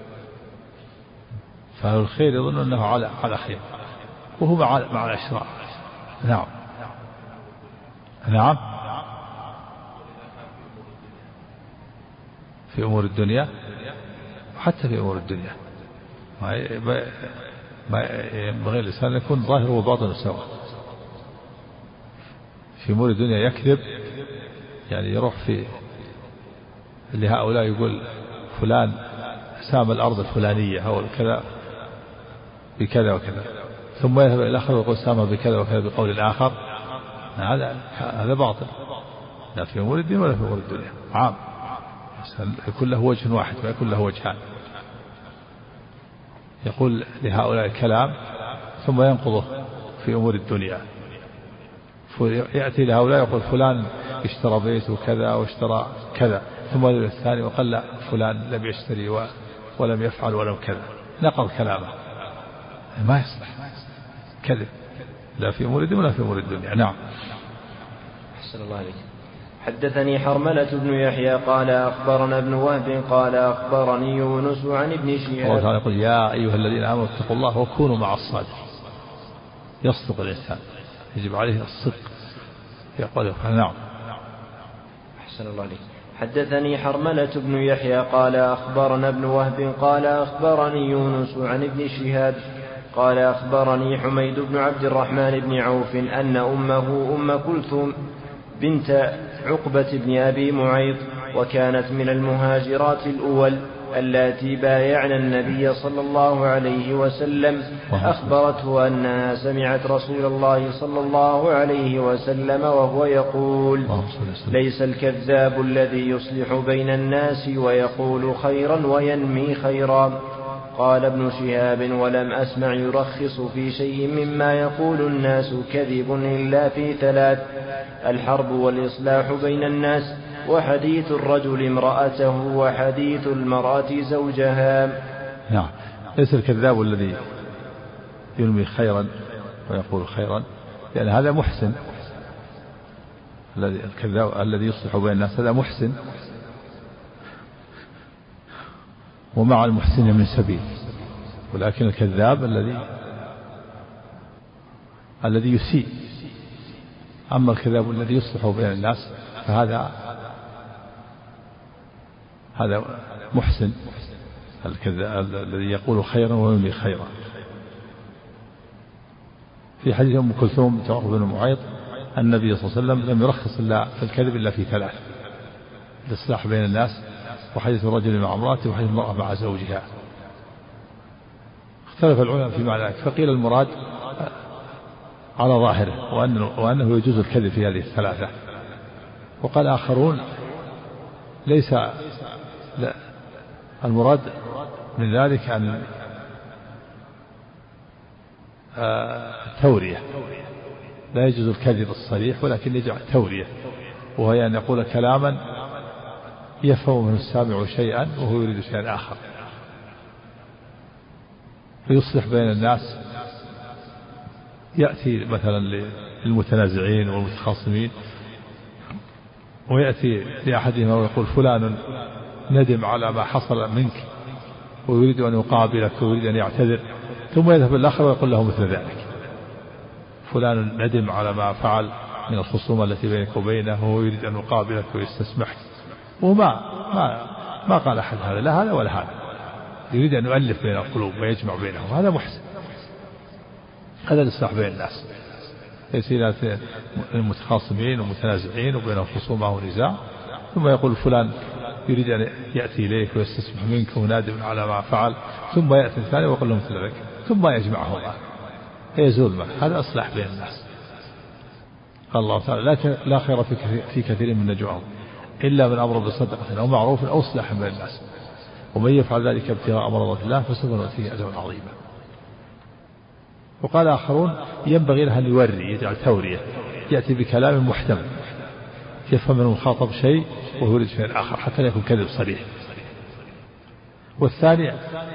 فهو الخير يظن أنه على على خير وهو مع مع الأشرار. نعم نعم. في أمور الدنيا وحتى في أمور الدنيا ما ينبغي الإنسان يكون ظاهر وباطن سواء. في أمور الدنيا يكذب، يعني يروح في اللي هؤلاء يقول فلان سام الأرض الفلانية أو كذا بكذا وكذا، ثم يذهب إلى الآخر ويقول سام بكذا وكذا بقول الآخر، هذا هذا باطل، لا في أمور الدين ولا في أمور الدنيا. عام يكون له وجه واحد ولا يكون له وجهان. يقول لهؤلاء الكلام ثم ينقضه في أمور الدنيا، يأتي لهؤلاء يقول فلان اشترى بيت وكذا واشترى كذا، ثم الثاني وقال لا فلان لم يشتري ولم يفعل ولم كذا، نقض كلامه، ما يصلح، كذب لا في أمور الدين ولا في أمور الدنيا. نعم. أحسن الله عليك. حدثني حرملة بن يحيى قال أخبرنا ابن وهب قال أخبرني يونس عن ابن شهاب. الله تعالى يقول يا أيها الذين آمنوا اتقوا الله وكونوا مع الصادقين. يصدق الإنسان، يجب عليه الصدق في قوله. نعم. أحسن الله عليك. حدثني حرملة بن يحيى قال أخبرنا ابن وهب قال أخبرني يونس عن ابن شهاب قال أخبرني حميد بن عبد الرحمن بن عوف أن أمه أم كلثوم بنت عقبة بن أبي معيط وكانت من المهاجرات الأول اللاتي بايعن النبي صلى الله عليه وسلم أخبرته أنها سمعت رسول الله صلى الله عليه وسلم وهو يقول ليس الكذاب الذي يصلح بين الناس ويقول خيرا وينمي خيرا. قال ابن شهاب ولم أسمع يرخص في شيء مما يقول الناس كذب إلا في ثلاث: الحرب والإصلاح بين الناس، وحديث الرجل امرأته، وحديث المرأة زوجها. نعم. ليس الكذاب الذي ينمي خيرا ويقول خيرا، لأن هذا محسن. الذي الكذاب الذي يصلح بين الناس هذا محسن، ومع المحسن من سبيل. ولكن الكذاب الذي الذي يسيء. أما الكذاب الذي يصلح بين الناس فهذا هذا محسن، الكذاب الذي يقول خيرا وينمي خيرا. في حديث أم كلثوم بنت عقبة بن معيط النبي صلى الله عليه وسلم لم يرخص إلا في الكذب إلا في ثلاث: الإصلاح بين الناس، وحديث الرجل مع امرأته، وحديث المرأة مع زوجها. اختلف العلماء في معنى ذلك، فقيل المراد على ظاهره وأنه, وأنه يجوز الكذب في هذه الثلاثة، وقال آخرون ليس لا المراد من ذلك أن التورية، لا يجوز الكذب الصريح ولكن يجعل تورية، وهي أن يقول كلاما يفهم منه السامع شيئا وهو يريد شيئا آخر، فيصلح بين الناس. يأتي مثلا للمتنازعين والمتخاصمين ويأتي لأحدهما ويقول فلان ندم على ما حصل منك ويريد أن يقابلك ويريد أن يعتذر، ثم يذهب الآخر ويقول له مثل ذلك: فلان ندم على ما فعل من الخصومة التي بينك وبينه وهو يريد أن يقابلك ويستسمحك، وما ما ما قال أحد هذا، لا هذا ولا هذا، يريد أن يؤلف بين القلوب ويجمع بينهم، هذا محسن. هذا الإصلاح بين الناس، ليس المتخاصمين والمتنازعين وبينهم خصومة ونزاع ثم يقول فلان يريد أن يأتي إليك ويستسمح منك ونادم على ما فعل، ثم يأتي الثاني ويقول له مثل ذلك، ثم يجمعهما فيزول منه. هذا أصلح بين الناس. قال الله تعالى لا لا خير في كثير من نجواهم إلا من أمر بصدقة أو معروف أو إصلاح بين الناس، ومن يفعل ذلك ابتغاء مرضات الله فسوف نؤتيه أجرا عظيما. وقال آخرون ينبغي له أن يوري، يجعل تورية، يأتي بكلام محتمل يفهم من المخاطب شيء وهو يريد شيء آخر حتى لا يكون كذب صريح. والثاني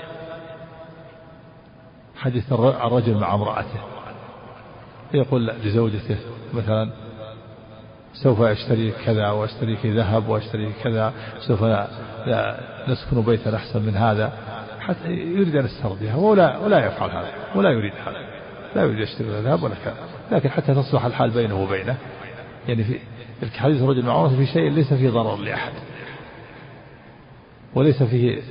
حديث الرجل مع امرأته، يقول لزوجته مثلا سوف أشتري كذا وأشتري ذهب وأشتري كذا، سوف لا نسكن بيتا أحسن من هذا، حتى يريد أن يسترضيها ولا ولا يفعل هذا ولا يريد هذا، لا يريد يشتري ذهب ولا كذا، لكن حتى تصلح الحال بينه وبينه. يعني في الحديث الرجل مع امرأته في شيء ليس فيه ضرر لأحد وليس فيه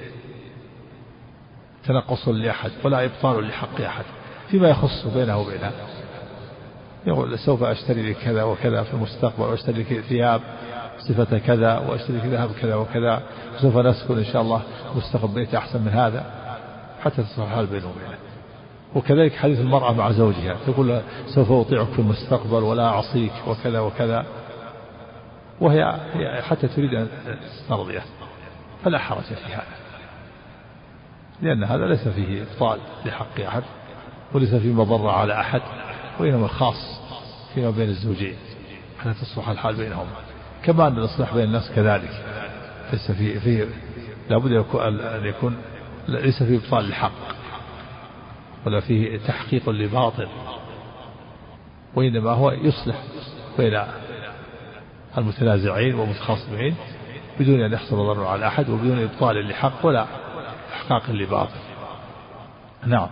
تنقص لأحد ولا إبطال لحق أحد، فيما يخص بينه وبينها. يقول سوف أشتري لك كذا وكذا في المستقبل، وأشتري لك ثياب صفة كذا، وأشتري لك ذهب كذا وكذا، سوف نسكن إن شاء الله مستقبل بيت أحسن من هذا، حتى تصلح الحال بينه وبينه. وكذلك حديث المرأة مع زوجها، تقول سوف أطيعك في المستقبل ولا أعصيك وكذا وكذا، وهي حتى تريد أن تسترضيه، فلا حرج في هذا، لأن هذا ليس فيه إبطال لحق أحد وليس فيه مضرة على أحد، وإنما خاص فيما بين الزوجين حتى تصلح الحال بينهم. كما أن الإصلاح بين الناس كذلك ليس فيه, فيه لابد أن يكون ليس فيه إبطال للحق ولا فيه تحقيق لباطل، وإنما هو يصلح بين المتنازعين والمتخاصمين بدون أن يحصل ضرر على أحد وبدون إبطال لحق ولا إحقاق لباطل. نعم.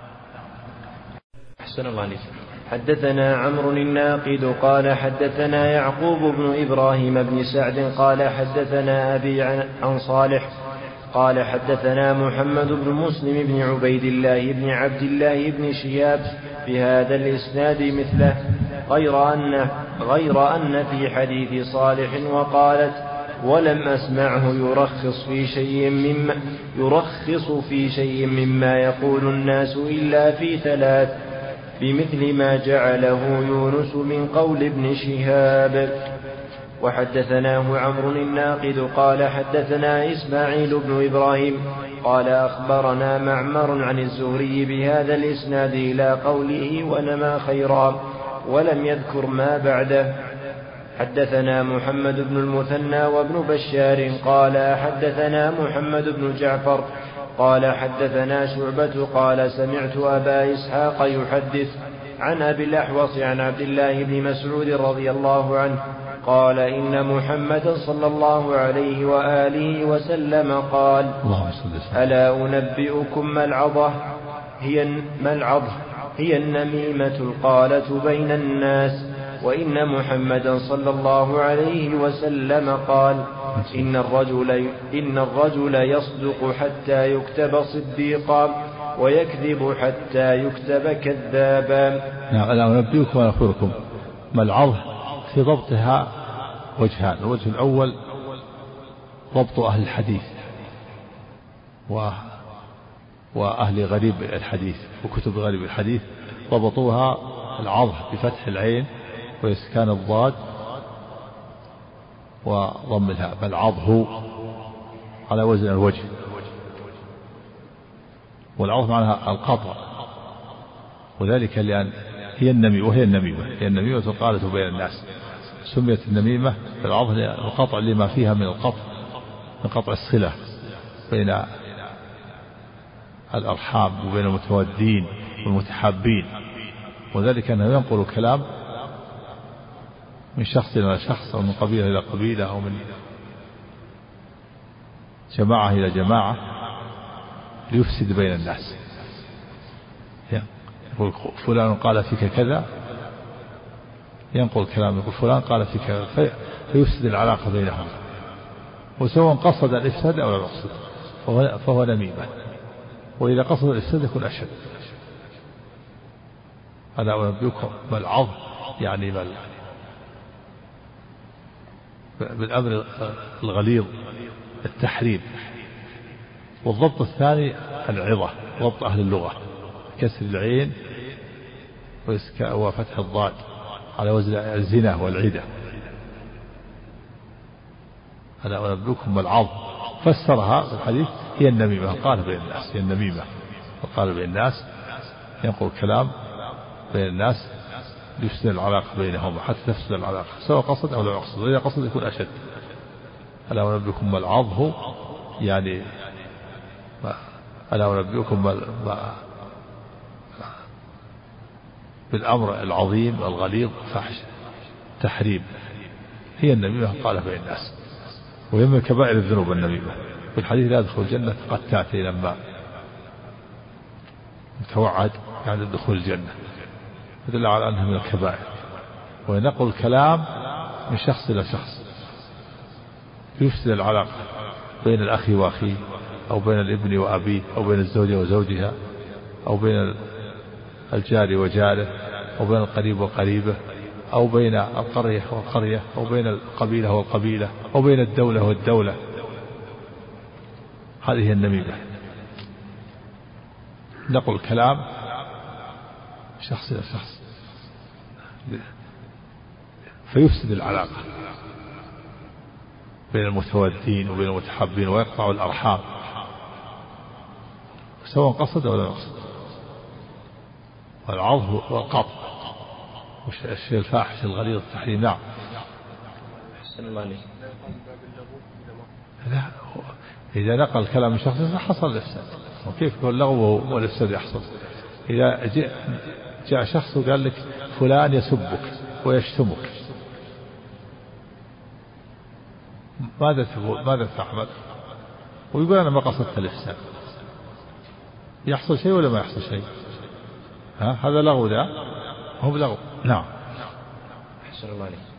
أحسن الله عليك. حدثنا عمرو الناقد قال حدثنا يعقوب بن إبراهيم بن سعد قال حدثنا أبي عن صالح قال حدثنا محمد بن مسلم بن عبيد الله بن عبد الله بن شهاب بهذا الإسناد مثله، غير أن غير أن في حديث صالح وقالت ولم أسمعه يرخص في شيء مما يرخص في شيء مما يقول الناس إلا في ثلاث بمثل ما جعله يونس من قول ابن شهاب. وحدثناه عمرو الناقد قال حدثنا إسماعيل بن إبراهيم قال أخبرنا معمر عن الزهري بهذا الإسناد إلى قوله ونما خيرا، ولم يذكر ما بعده. حدثنا محمد بن المثنى وابن بشار قال حدثنا محمد بن جعفر قال حدثنا شعبة قال سمعت أبا إسحاق يحدث عن أبي الأحوص عن عبد الله بن مسعود رضي الله عنه قال إن محمدا صلى الله عليه وآله وسلم قال ألا أنبئكم ما العظة هي ما العظة هي النميمة القالة بين الناس، وإن محمدا صلى الله عليه وسلم قال إن الرجل, إن الرجل يصدق حتى يكتب صديقا ويكذب حتى يكتب كذابا. نعم. ألا أنبئكم وأخبركم ما العظة في ضبطها وجهان. الوجه الأول ضبط أهل الحديث و... وأهل غريب الحديث وكتب غريب الحديث ضبطوها العظة بفتح العين وإسكان الضاد وضم الهاء، بل عظه على وزن الوجه. والعظ معناها القطع، وذلك لأن هي النميمة وهي النميمة هي النميمة القالة بين الناس. سميت النميمة بالعظ القطع لما فيها من القطع من قطع الصلة بين الأرحام وبين المتودين والمتحابين، وذلك أنه ينقل كلام من شخص إلى شخص أو من قبيلة إلى قبيلة أو من جماعة إلى جماعة ليفسد بين الناس. يقول فلان قال فيك كذا، ينقل كلام يقول فلان قال فيك كذا فيفسد العلاقة بينهم، وسواء قصد الإفساد أو لا يقصد فهو, فهو نميمة، وإذا قصد الإفساد يكون أشد. ألا أنبئكم ما العظ يعني ما بالأمر الغليظ التحريم. والضبط الثاني العظة، ضبط أهل اللغة، كسر العين وفتح الضاد على وزن الزنا والعدة. ألا أنبئكم بالعظ، فسرها في الحديث هي النميمة، قال بين الناس هي النميمة، وقال بين الناس ينقل كلام بين الناس ليفسد العلاقة بينهم حتى تفسد العلاقة، سواء قصد أو لا يقصد، وإذا قصد يكون أشد. ألا أنبئكم بالعظ يعني ألا أنبئكم بالأمر العظيم الغليظ فحش تحريم، هي النميمة قال بين الناس. ويم كبائر الذنوب النميمة، في الحديث لا يدخل الجنة قتاتين لما متوعد عند دخول الجنة، يدل على أنها من الكبائر. ونقل الكلام من شخص إلى شخص يفسد العلاقة بين الأخ وأخيه، أو بين الابن وأبيه، أو بين الزوجة وزوجها، أو بين الجار وجاره، أو بين القريب وقريبه، أو بين القرية والقرية، أو بين القبيلة والقبيلة، أو بين الدولة والدولة. هذه النميمة، نقل الكلام شخص إلى شخص فيفسد العلاقة بين المتودين وبين المتحابين ويقطع الأرحام، سواء قصد أو لا يقصد. والعظ والقطع والشيء الفاحش الغليظ التحريم. نعم. أحسن الله عليك. لا، إذا نقل الكلام من شخص حصل الإفساد، وكيف يكون اللغو والإفساد يحصل؟ إذا جاء شخص وقال لك فلان يسبك ويشتمك، ماذا تقول؟ ماذا تعمل؟ ويقول أنا ما قصدت الإفساد، يحصل شيء ولا ما يحصل شيء؟ ها، هذا لغو، ذا هو لغو. نعم. أحسن الله عليك.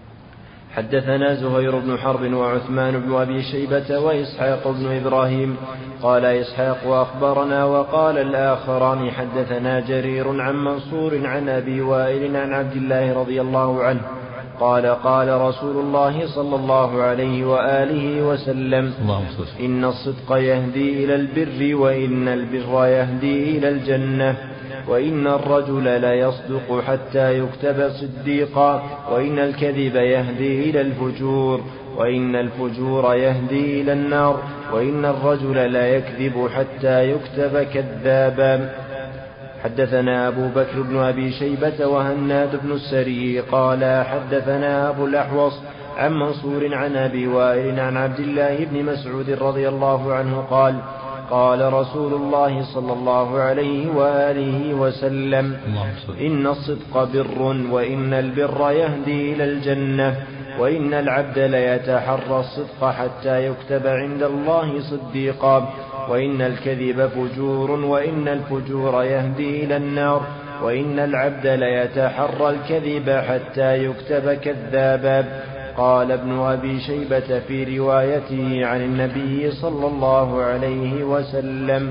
حدثنا زهير بن حرب وعثمان بن أبي شيبة وإسحاق بن إبراهيم. قال إسحاق وأخبرنا، وقال الآخران حدثنا جرير عن منصور عن أبي وائل عن عبد الله رضي الله عنه قال قال رسول الله صلى الله عليه وآله وسلم: إن الصدق يهدي إلى البر، وإن البر يهدي إلى الجنة، وإن الرجل ليصدق حتى يكتب صديقا، وإن الكذب يهدي إلى الفجور، وإن الفجور يهدي إلى النار، وإن الرجل لا يكذب حتى يكتب كذابا. حدثنا أبو بكر بن أبي شيبة وهناد بن السري قال حدثنا أبو الأحوص عن منصور عن أبي وائل عن عبد الله بن مسعود رضي الله عنه قال قال رسول الله صلى الله عليه وآله وسلم: إن الصدق بر، وإن البر يهدي إلى الجنة، وإن العبد ليتحرى الصدق حتى يكتب عند الله صديقا، وإن الكذب فجور، وإن الفجور يهدي إلى النار، وإن العبد ليتحرى الكذب حتى يكتب كذابا. قال ابن أبي شيبة في روايته عن النبي صلى الله عليه وسلم: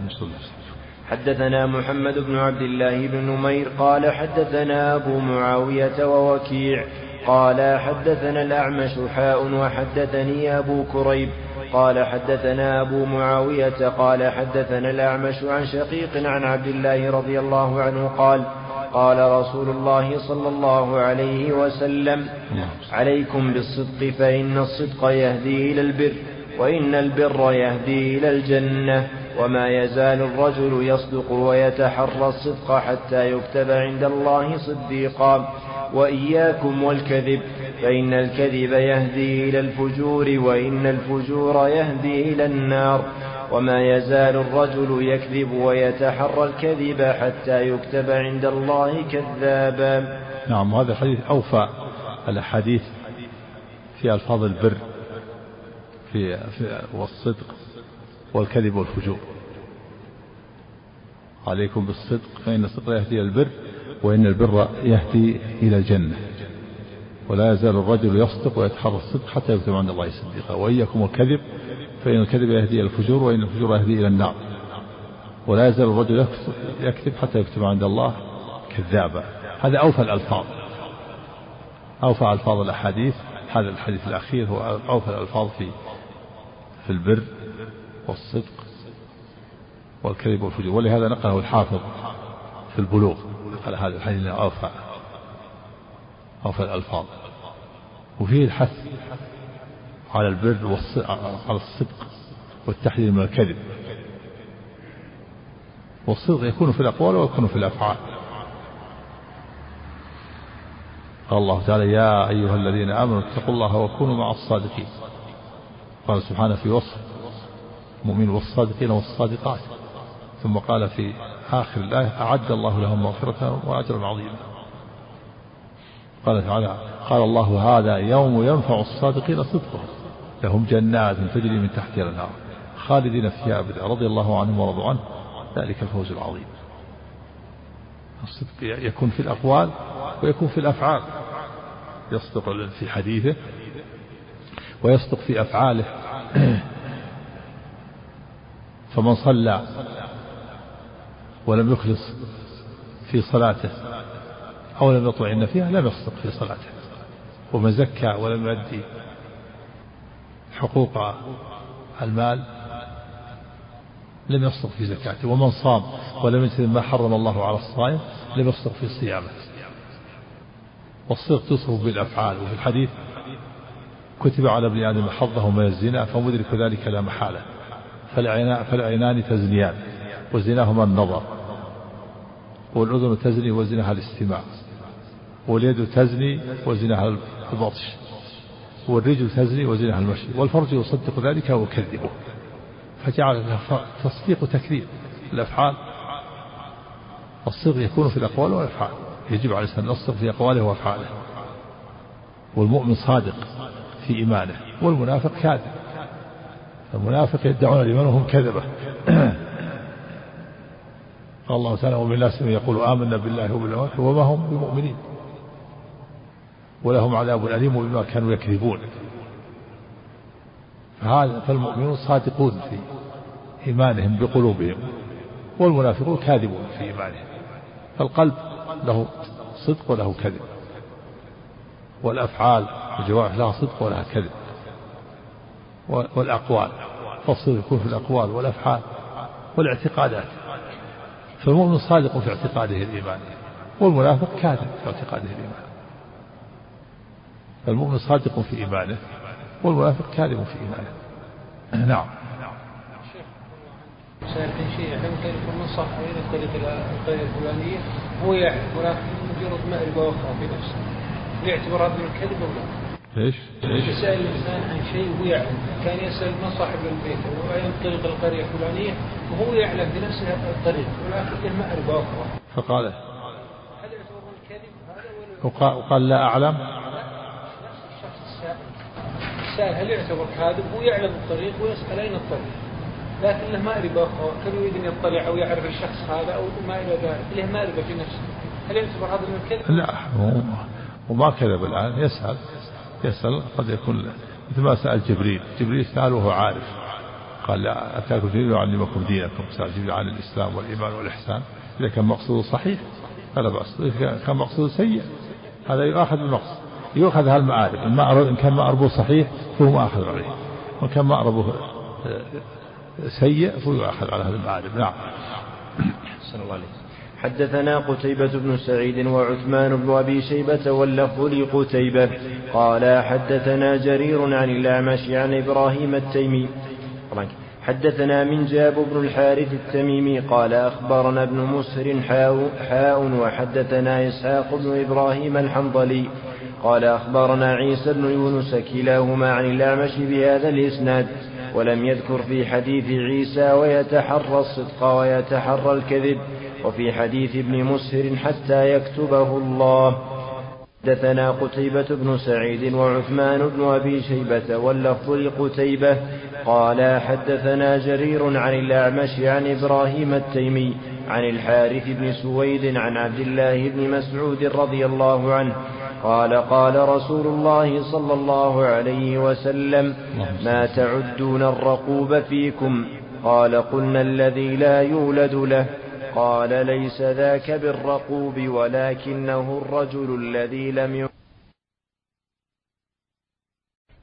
حدثنا محمد بن عبد الله بن نمير قال حدثنا أبو معاوية ووكيع قال حدثنا الأعمش حاء وحدثني أبو كريب قال حدثنا أبو معاوية قال حدثنا الأعمش عن شقيق عن عبد الله رضي الله عنه قال قال رسول الله صلى الله عليه وسلم: عليكم بالصدق، فإن الصدق يهدي إلى البر، وإن البر يهدي إلى الجنة، وما يزال الرجل يصدق ويتحرى الصدق حتى يكتب عند الله صديقا. وإياكم والكذب، فإن الكذب يهدي إلى الفجور، وإن الفجور يهدي إلى النار، وما يزال الرجل يكذب ويتحرى الكذب حتى يكتب عند الله كذابا. نعم. هذا الحديث أوفى الأحاديث في ألفاظ البر في, في والصدق والكذب والفجور. عليكم بالصدق، فإن الصدق يهدي إلى البر، وإن البر يهدي إلى الجنة، ولا يزال الرجل يصدق ويتحرى الصدق حتى يكتب عند الله صديقا. وإياكم الكذب، فإن الكذب يهدي إلى الفجور، وإن الفجور يهدي إلى النار، ولا يزال الرجل يكذب حتى يكتب عند الله كذابا. هذا أوفى الألفاظ، أوفى ألفاظ الأحاديث هذا الحديث الأخير هو أوفى الألفاظ في في البر والصدق والكذب والفجور، ولهذا نقله الحافظ في البلوغ، نقل هذا الحديث أوفى أوفى الألفاظ. وفيه الحث على البر والصدق، على الصدق والتحذير من الكذب. والصدق يكون في الأقوال ويكون في الأفعال. قال الله تعالى: يا أيها الذين آمنوا اتقوا الله وكونوا مع الصادقين. قال سبحانه في وصف المؤمنين والصادقين والصادقات، ثم قال في آخر الآية: أعد الله لهم مغفرة وأجرا عظيما. قال تعالى: قال الله: هذا يوم ينفع الصادقين صدقهم لهم جنات تجري من تحتها الأنهار خالدين فيها أبدا رضي الله عنهم ورضوا عنه ذلك الفوز العظيم. الصدق يكون في الأقوال ويكون في الأفعال، يصدق في حديثه ويصدق في أفعاله. فمن صلى ولم يخلص في صلاته أو لم يطمئن فيها لم يصدق في صلاته. ومن زكى ولم يؤدي حقوق المال لم يصدق في زكاته. ومن صام ولم يجتنب ما حرم الله على الصائم لم يصدق في صيامه. والصدق تصف بالأفعال. وفي الحديث: كتب على ابن آدم حظه من الزنا فمدرك ذلك لا محالة، فالعينان تزنيان وزناهما النظر، والأذن تزني وزنها الاستماع، واليد تزني وزنها البطش، والرجل تزني وزنها المشي، والفرج يصدق ذلك ويكذبه. فجعل تصديق وتكذيب الأفعال. الصدق يكون في الأقوال والأفعال، يجب على الإنسان الصدق في أقواله وأفعاله. والمؤمن صادق في إيمانه، والمنافق كاذب. المنافق يدعون الإيمان وهم كذبة. قال الله تعالى: ومن الناس من يقول آمنا بالله وباليوم وما هم بمؤمنين ولهم عذاب أليم بما كانوا يكذبون. فهذا فالمؤمنون صادقون في إيمانهم بقلوبهم، والمنافقون كاذبون في إيمانهم. فالقلب له صدق وله كذب، والأفعال والجوارح لها صدق ولها كذب. والأقوال، فالصدق يكون في الأقوال والأفعال والاعتقادات. فالمؤمن صادق في اعتقاده الإيمان، والمنافق كاذب في اعتقاده الإيمان. فالمؤمن صادق في إيمانه، والمنافق كاذب في إيمانه. نعم. سائل شيء يعلم كيف النصح بين الطريقة الطريقة الفلانية هو يعرف، ولكن مجرد ما يرضى وقع في نفسه يعتبر هذا من الكذب ولا لا؟ ليش؟ ليش؟ يسأل الإنسان عن شيء وهو يعلم، كان يسأل من صاحب البيت وأين طريق القرية الفلانية وهو يعلم بنفسه الطريق، ولكن ما يرضى وقع. فقال: هل يعتبر من الكذب هذا ولا؟ وقال: لا أعلم. نفس الشخص السائل السائل هل يعتبر كاذب؟ هو يعلم الطريق ويسأل أين الطريق، لكن له مأربة أخرى، كان يريد أن يطلع أو يعرف الشخص هذا أو ما إلى ذلك، له مأربة في نفسه. هل يعتبر هذا من الكذب؟ لا، وما كذب الآن، يسأل يسأل قد يكون مثل ما سأل جبريل. جبريل سأل وهو عارف، قال: لا أتاكم جبريل يعلمكم دينكم. سأل جبريل عن الإسلام والإيمان والإحسان. إذا كان مقصوده صحيح فلا بأس، إذا كان مقصوده سيء هذا يؤخذ بالمقصد، يؤخذ هالمعارف. إن كان مأربه صحيح فهو مأخذ عليه، وإن كان مأربه سيء فيؤخذ على هذا المعارف. نعم. صلى الله عليه وسلم. حدثنا قتيبة بن سعيد وعثمان بن أبي شيبة واللفظ لقتيبة قال: حدثنا جرير عن الأعمش عن إبراهيم التيمي حدثنا من جاب بن الحارث التميمي قال: أخبرنا ابن مسهر حاء وحدثنا إسحاق بن إبراهيم الحنظلي قال: أخبرنا عيسى بن يونس كلاهما عن الأعمش بهذا الإسناد، ولم يذكر في حديث عيسى ويتحرى الصدق ويتحرى الكذب، وفي حديث ابن مسهر حتى يكتبه الله. حدثنا قتيبة بن سعيد وعثمان بن أبي شيبة واللفظ لقتيبة قال: حدثنا جرير عن الأعمش عن إبراهيم التيمي عن الحارث بن سويد عن عبد الله بن مسعود رضي الله عنه قال: قال رسول الله صلى الله عليه وسلم: ما تعدون الرقوب فيكم؟ قال: قلنا الذي لا يولد له. قال: ليس ذاك بالرقوب، ولكنه الرجل الذي لم يولد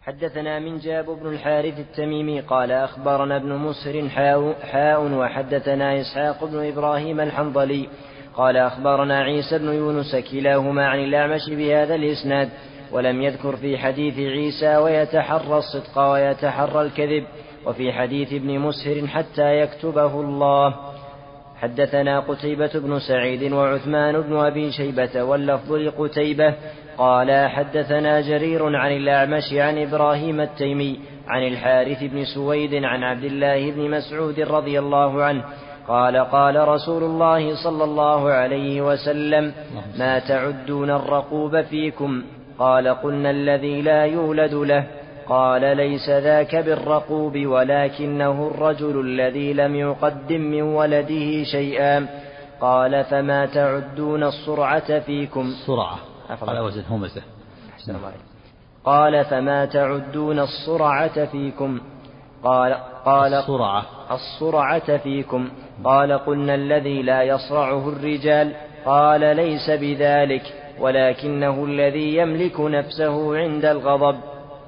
حدثنا منجاب بن الحارث التميمي قال أخبرنا ابن مسهر حاء وحدثنا إسحاق بن إبراهيم الحنظلي قال أخبرنا عيسى بن يونس كلاهما عن الأعمش بهذا الإسناد ولم يذكر في حديث عيسى ويتحرى الصدق ويتحرى الكذب وفي حديث ابن مسهر حتى يكتبه الله. حدثنا قتيبة بن سعيد وعثمان بن أبي شيبة واللفظ لقتيبة قال حدثنا جرير عن الأعمش عن إبراهيم التيمي عن الحارث بن سويد عن عبد الله بن مسعود رضي الله عنه قال قال رسول الله صلى الله عليه وسلم ما تعدون الرقوب فيكم؟ قال قلنا الذي لا يولد له. قال ليس ذاك بالرقوب ولكنه الرجل الذي لم يقدم من ولده شيئا. قال فما تعدون الصرعة فيكم؟ الصرعة على وزن همزة. قال فما تعدون الصرعة فيكم؟ قال قال الصرعة الصرعة فيكم. قال قلنا الذي لا يصرعه الرجال. قال ليس بذلك ولكنه الذي يملك نفسه عند الغضب.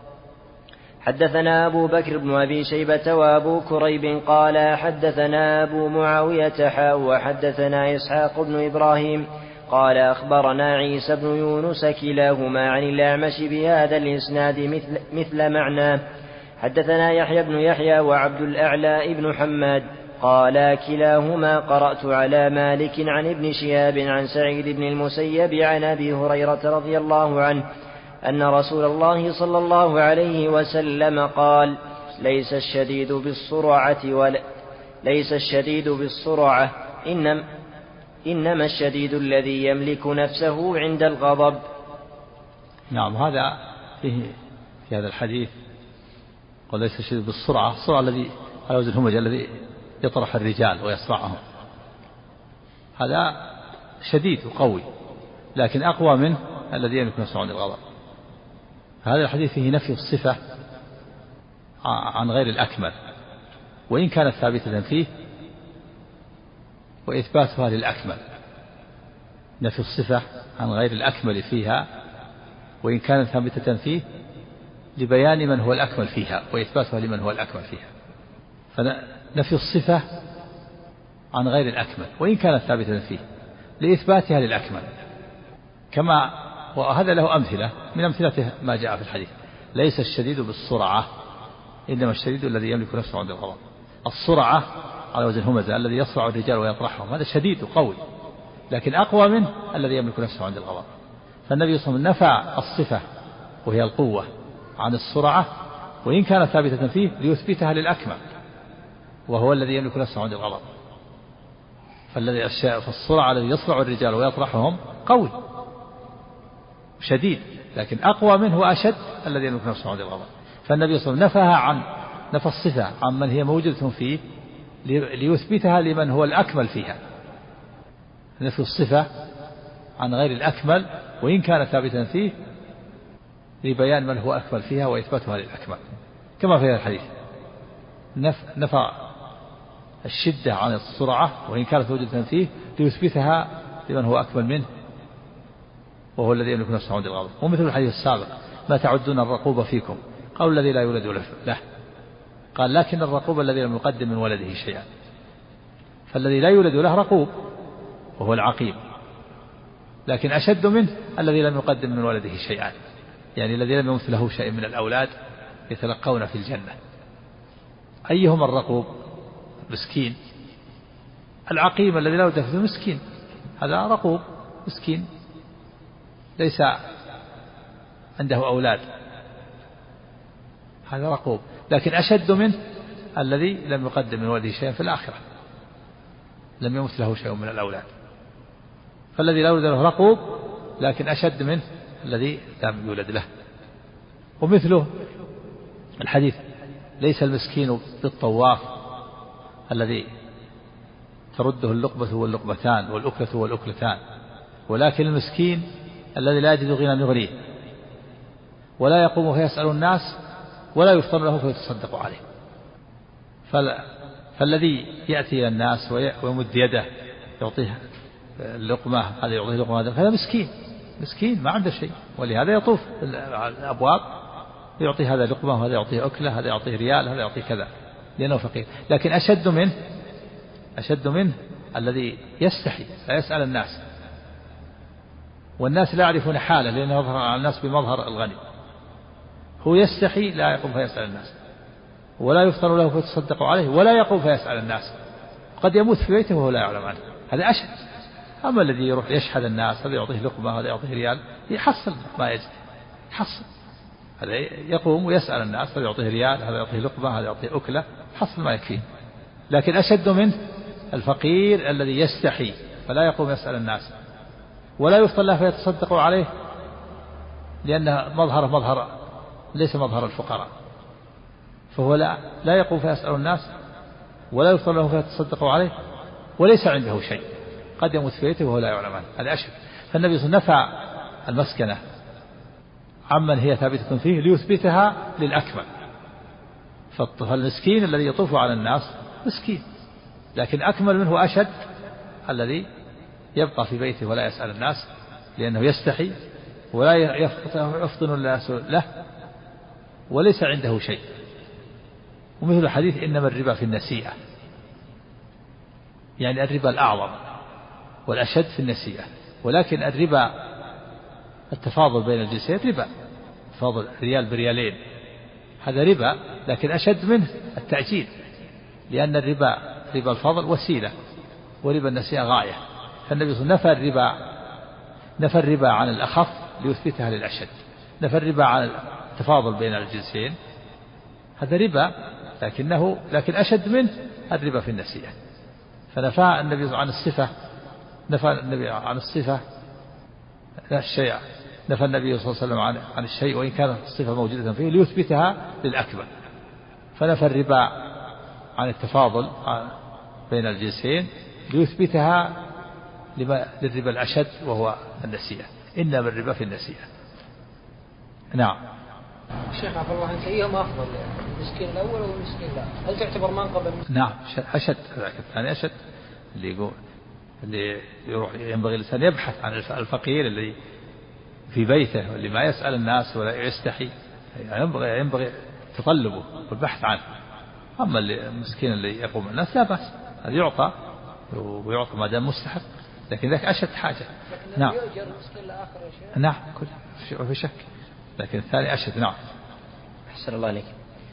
حدثنا أبو بكر بن أبي شيبة وأبو كريب قال حدثنا أبو معاوية حاء وحدثنا إسحاق بن إبراهيم قال أخبرنا عيسى بن يونس كلاهما عن الأعمش بهذا الإسناد مثل, مثل معناه. حدثنا يحيى بن يحيى وعبد الأعلى بن حماد قال كلاهما قرأت على مالك عن ابن شهاب عن سعيد بن المسيب عن أبي هريرة رضي الله عنه أن رسول الله صلى الله عليه وسلم قال ليس الشديد بالصرعة ولا ليس الشديد بالصرعة إنما, إنما الشديد الذي يملك نفسه عند الغضب. نعم هذا فيه في هذا الحديث قال ليس الشديد بالصرعة الصرعة الذي على وزن همزة الذي يطرح الرجال ويصرعهم هذا شديد وقوي لكن أقوى منه الذي يملك نفسه عند الغضب. هذا الحديث فيه نفي الصفة عن غير الأكمل وإن كانت ثابتة فيه وإثباتها للأكمل. نفي الصفة عن غير الأكمل فيها وإن كانت ثابتة فيه لبيان من هو الأكمل فيها وإثباتها لمن هو الأكمل فيها. فنفي الصفة عن غير الأكمل وإن كانت ثابتة فيه لإثباتها للأكمل كما وهذا له أمثلة من أمثلته ما جاء في الحديث ليس الشديد بالصرعة إنما الشديد الذي يملك نفسه عند الغضب. الصرعة على وزن همزة الذي يصرع الرجال ويطرحهم هذا شديد وقوي لكن أقوى منه الذي يملك نفسه عند الغضب. فالنبي صلى الله عليه وسلم نفى الصفة وهي القوة عن الصرعة وإن كانت ثابتة فيه ليثبتها للأكمل وهو الذي يملك نفسه عند الغضب. فالذي الشيء فالصرعة الذي يصرع الرجال ويطرحهم قوي شديد لكن أقوى منه وأشد الذي يملك نفسه عند الغضب. فالنبي صلى الله عليه وسلم نفاها عن نفى الصفة عن من هي موجودة فيه ليثبتها لمن هو الأكمل فيها. نفي الصفة عن غير الأكمل وإن كان ثابتا فيه لبيان من هو أكمل فيها وإثباتها للأكمل كما في هذا الحديث نفى الشدة عن السرعة وإن كانت موجودة فيه ليثبتها لمن هو أكمل منه وهو الذي يملك نفسه عند الغضب. ومثل الحديث السابق ما تعدون الرقوب فيكم قالوا الذي لا يولد له. قال لكن الرقوب الذي لم يقدم من ولده شيئا. فالذي لا يولد له رقوب وهو العقيم لكن أشد منه الذي لم يقدم من ولده شيئا يعني الذي لم يمثل له شيء من الأولاد يتلقون في الجنة. أيهما الرقوب؟ مسكين. العقيم الذي لا يولد له مسكين هذا رقوب مسكين ليس عنده أولاد هذا رقوب. لكن أشد منه الذي لم يقدم من ولده شيئا في الآخرة لم يمثل له شيء من الأولاد. فالذي لا يولد له رقوب لكن أشد منه الذي لم يولد له. ومثله الحديث ليس المسكين بالطواف الذي ترده اللقمة واللقمتان والأكلة والأكلتان ولكن المسكين الذي لا يجد غنى يغنيه ولا يقوم فيسأل الناس ولا يفطر له فيتصدق عليه. فالذي يأتي إلى الناس ويمد يده يعطيه اللقمة هذا يعطيه لقمة هذا مسكين مسكين ما عنده شيء ولهذا يطوف الأبواب يعطي هذا لقمة وهذا يعطيه أكلة، هذا يعطيه ريال، هذا يعطيه كذا لأنه فقير. لكن أشد منه أشد منه الذي يستحي لا يسأل الناس، والناس لا يعرفون حاله لأنه يظهر على الناس بمظهر الغني. هو يستحي لا يقوم فيسأل الناس، ولا يفطر له فيتصدق عليه، ولا يقوم فيسأل الناس، قد يموت في بيته وهو لا يعلم عنه. هذا أشد. أما الذي يروح يشحذ الناس، هذا يعطيه لقمة هذا يعطيه ريال، يحصل ما يجد، يحصل. هذا يقوم ويسأل الناس، هذا يعطيه ريال هذا يعطيه لقمة هذا يعطيه أكلة، حصل ما يكفيه. لكن أشد منه الفقير الذي يستحي فلا يقوم يسأل الناس، ولا يفطر له فيتصدق عليه، لأن مظهر مظهر ليس مظهر الفقراء، فهو لا, لا يقوم فيسأل الناس، ولا يفطر له فيتصدق عليه، وليس عنده شيء، قد يموت في بيته وهو لا يعلم عنه. هذا أشد. فالنبي صلى الله عليه وسلم نفى المسكنة عمن هي ثابتة فيه ليثبتها للأكمل. فالمسكين الذي يطوف على الناس مسكين، لكن أكمل منه أشد الذي يبقى في بيته ولا يسأل الناس لأنه يستحي ولا يفطن الناس له وليس عنده شيء. ومثل حديث إنما الربا في النسيئة، يعني الربا الأعظم والأشد في النسيئة. ولكن الربا التفاضل بين الجنسين ربا، تفاضل ريال بريالين هذا ربا، لكن أشد منه التأجيل، لأن الربا ربا الفضل وسيلة، وربا النسيئة غاية. فالنبي صلى الله عليه وسلم نفى الربا نفى الربا عن الأخف ليثبتها للأشد، نفى الربا عن التفاضل بين الجنسين هذا ربا، لكنه لكن أشد منه الربا في النسيئة. فنفى النبي عن الصفة نفى النبي عن الصفة الشيء نفى النبي صلى الله عليه وسلم عن عن الشيء وإن كانت الصفة موجودة فيه ليثبتها للأكبر. فنفى الربا عن التفاضل بين الجنسين ليثبتها للربا الأشد وهو النسيئة. إنما الربا في النسيئة. نعم. الشيخ عفوا الله عنك، أيهما أفضل، المسكين الأول أو المسكين الآخر؟ هل تعتبر منقبة؟ نعم أشد، الثاني أشد. اللي يقول اللي يروح ينبغي الإنسان يبحث عن الفقير الذي في بيته واللي ما يسأل الناس ولا يستحي، يعني ينبغي ينبغي تطلبه والبحث عنه. أما اللي المسكين اللي يقوم الناس لا بأس، هذا يعطى ويعطى ما دام مستحق، لكن ذاك أشد حاجة. نعم. نعم كل في شك، لكن الثاني أشد. نعم. أحسن الله عليك.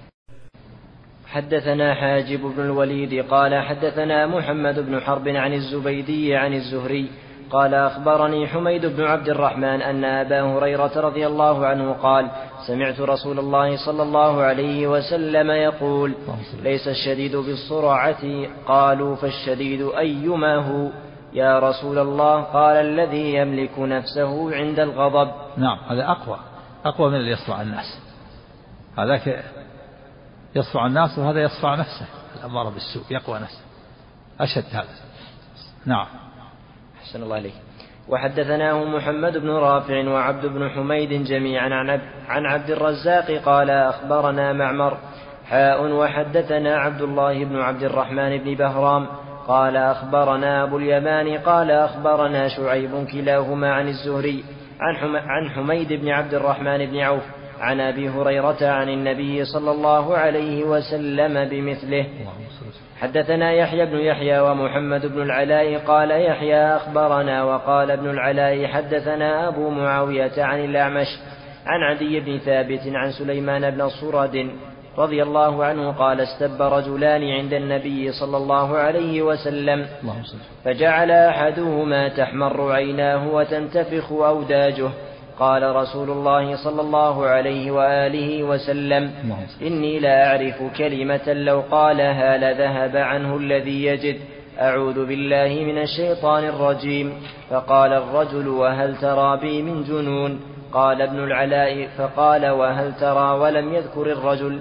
حدثنا حاجب بن الوليد قال حدثنا محمد بن حرب عن الزبيدي عن الزهري قال أخبرني حميد بن عبد الرحمن أن أبا هريرة رضي الله عنه قال سمعت رسول الله صلى الله عليه وسلم يقول ليس الشديد بالصرعة. قالوا فالشديد أيما هو يا رسول الله؟ قال الذي يملك نفسه عند الغضب. نعم هذا أقوى أقوى من اللي يصرع الناس، هذاك يصرع الناس وهذا يصرع نفسه، الأمارة بالسوء يقوى نفسه، أشد هذا. نعم. أحسن الله عليك. وحدثناه محمد بن رافع وعبد بن حميد جميعا عن عبد الرزاق قال أخبرنا معمر حاء وحدثنا عبد الله بن عبد الرحمن بن بهرام قال أخبرنا أبو اليمان قال أخبرنا شعيب كلاهما عن الزهري عن حميد بن عبد الرحمن بن عوف عن أبي هريرة عن النبي صلى الله عليه وسلم بمثله. حدثنا يحيى بن يحيى ومحمد بن العلاء قال يحيى أخبرنا وقال ابن العلاء حدثنا أبو معاوية عن الأعمش عن عدي بن ثابت عن سليمان بن صرد رضي الله عنه قال استب رجلان عند النبي صلى الله عليه وسلم فجعل أحدهما تحمر عيناه وتنتفخ أوداجه. قال رسول الله صلى الله عليه وآله وسلم إني لا أعرف كلمة لو قالها لذهب عنه الذي يجد أعوذ بالله من الشيطان الرجيم. فقال الرجل وهل ترى بي من جنون؟ قال ابن العلاء فقال وهل ترى ولم يذكر الرجل.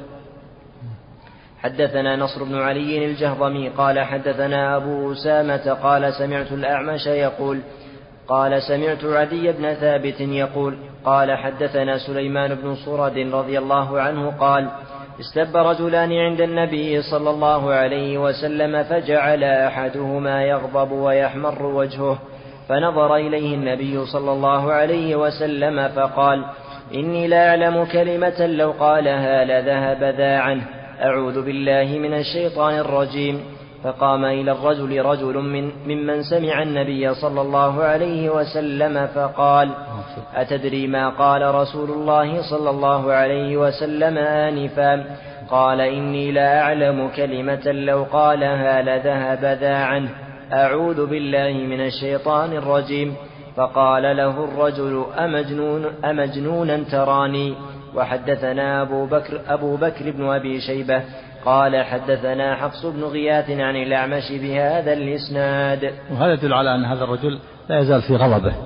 حدثنا نصر بن علي الجهضمي قال حدثنا أبو أسامة قال سمعت الأعمش يقول قال سمعت عدي بن ثابت يقول قال حدثنا سليمان بن صرد رضي الله عنه قال استب رجلان عند النبي صلى الله عليه وسلم فجعل أحدهما يغضب ويحمر وجهه فنظر إليه النبي صلى الله عليه وسلم فقال إني لا أعلم كلمة لو قالها لذهب ذا عنه أعوذ بالله من الشيطان الرجيم. فقام إلى الرجل رجل من ممن سمع النبي صلى الله عليه وسلم فقال أتدري ما قال رسول الله صلى الله عليه وسلم آنفا؟ قال إني لا أعلم كلمة لو قالها لذهب ذا عنه أعوذ بالله من الشيطان الرجيم. فقال له الرجل أمجنون أمجنونا تراني؟ وحدثنا أبو بكر, أبو بكر بن أبي شيبة قال حدثنا حفص بن غياث عن الأعمش بهذا الإسناد. وهذا يدل على أن هذا الرجل لا يزال في غضبه.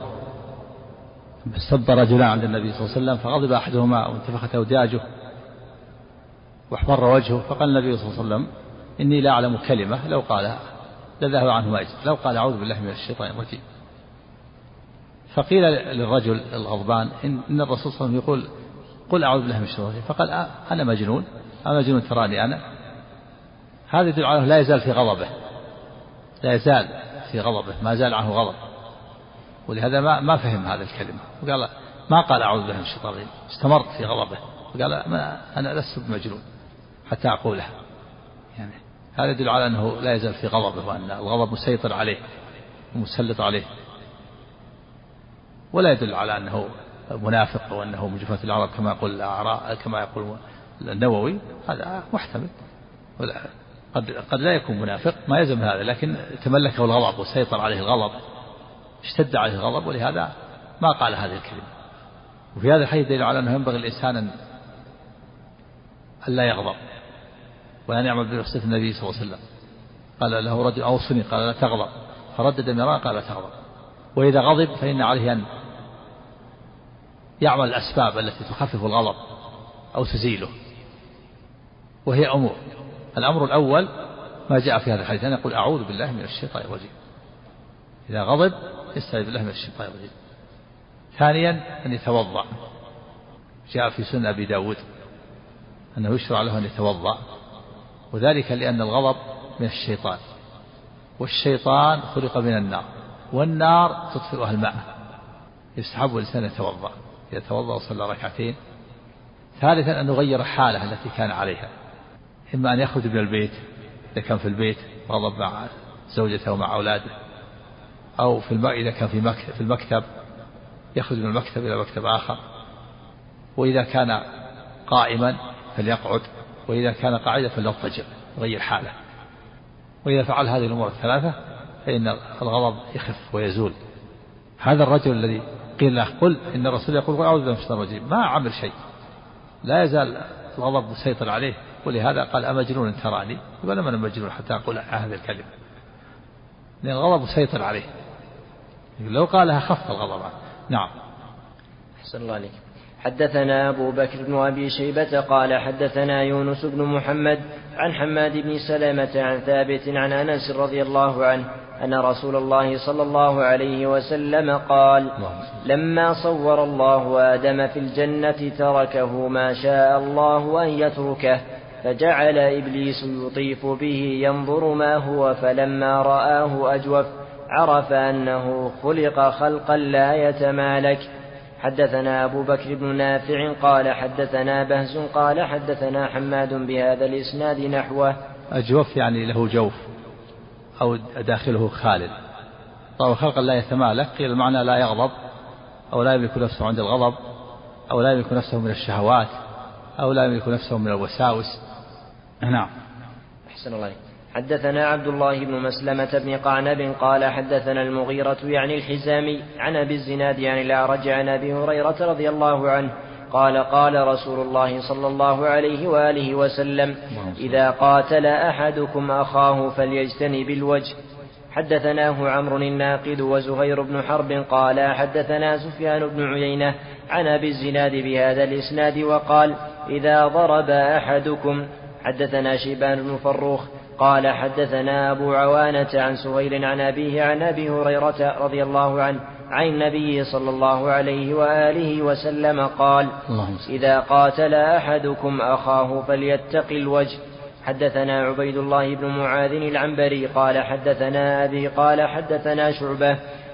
سب رجلان عند النبي صلى الله عليه وسلم فغضب أحدهما وانتفخت أوداجه واحمر وجهه، فقال النبي صلى الله عليه وسلم إني لا أعلم كلمة لو قالها لذهب عنه ما يجد، لو قال أعوذ بالله من الشيطان الرجيم. فقيل للرجل الغضبان إن الرسول صلى الله عليه وسلم يقول قل أعوذ بالله من الشيطان الرجيم، فقال أنا مجنون أنا مجنون تراني أنا. هذا يدل على لا يزال في غضبه، لا يزال في غضبه، ما زال عنه غضب، ولهذا ما ما فهم هذا الكلمة وقال ما قال أعوذ بالله من الشيطان الرجيم، استمر في غضبه وقال أنا لست بمجنون حتى أقولها. يعني هذا يدل على أنه لا يزال في غضبه وأن الغضب مسيطر عليه ومسلط عليه، ولا يدل على أنه منافق وأنه من جفاة العرب كما يقول الأعراء كما يقول النووي، هذا محتمل. قد قد لا يكون منافق ما يلزم هذا، لكن تملكه الغضب وسيطر عليه الغضب، اشتد عليه الغضب، ولهذا ما قال هذه الكلمة. وفي هذا الحديث دليل على أنه ينبغي الإنسان أن لا يغضب وأن يعمل بوصية النبي صلى الله عليه وسلم. قال له رجل أوصني قال لا تغضب، فردد مرارا قال لا تغضب. وإذا غضب فإن عليه أن يعمل الأسباب التي تخفف الغضب أو تزيله، وهي أمور. الأمر الأول ما جاء في هذا الحديث أن يقول أعوذ بالله من الشيطان الرجيم، إذا غضب يستعيذ بالله من الشيطان الرجيم. ثانيا أن يتوضأ، جاء في سنة أبي داود أنه يشرع له أن يتوضأ، وذلك لأن الغضب من الشيطان، والشيطان خلق من النار، والنار تطفئها الماء، يستحب الإنسان يتوضأ، يتوضأ وصلى ركعتين. ثالثا أن يغير حاله التي كان عليها، إما أن يخرج من البيت إذا كان في البيت غضب مع زوجته ومع أولاده، أو في الماء إذا كان في في المكتب يخرج من المكتب إلى مكتب آخر، وإذا كان قائما فليقعد، وإذا كان قاعدا فليضطجع يغير حاله. وإذا فعل هذه الأمور الثلاثة فإن الغضب يخف ويزول. هذا الرجل الذي قيل له قل إن الرسول يقول قل أعوذ بالله من الشيطان الرجيم ما عمل شيء، لا يزال الغضب مسيطر عليه، ولهذا قال أمجنون تراني؟ يقول أنا مجنون حتى أقول هذه الكلمة، لأن الغضب مسيطر عليه، لو قالها خف الغضب. نعم. أحسن الله عليك. حدثنا أبو بكر بن أبي شيبة قال حدثنا يونس بن محمد عن حماد بن سلمة عن ثابت عن أنس رضي الله عنه أن رسول الله صلى الله عليه وسلم قال لما صور الله آدم في الجنة تركه ما شاء الله أن يتركه، فجعل إبليس يطيف به ينظر ما هو، فلما رآه أجوف عرف أنه خلق خلقا لا يتمالك. حدثنا أبو بكر بن نافع قال حدثنا بهز قال حدثنا حماد بهذا الإسناد نحوه. أجوف يعني له جوف أو داخله خالد، طبعا خلقا لا يتمالك، قيل المعنى لا يغضب أو لا يملك نفسه عند الغضب، أو لا يملك نفسه من الشهوات، أو لا يملك نفسه من الوساوس. نعم. أحسن الله. حدثنا عبد الله بن مسلمة بن قعنب قال حدثنا المغيرة يعني الحزامي عن أبي الزناد يعني الأعرج عن أبي هريرة رضي الله عنه قال قال رسول الله صلى الله عليه وآله وسلم إذا قاتل أحدكم أخاه فليجتنب الوجه. حدثناه عمرو الناقد وزهير بن حرب قال حدثنا سفيان بن عيينة عن أبي الزناد بهذا الإسناد وقال إذا ضرب أحدكم. حدثنا شيبان بن فروخ قال حدثنا أبو عوانة عن سهيل عن أبيه عن أبي هريرة رضي الله عنه عن النبي صلى الله عليه وآله وسلم قال إذا قاتل أحدكم أخاه فليتق الوجه. حدثنا عبيد الله بن معاذ العنبري قال حدثنا أبي قال حدثنا شعبة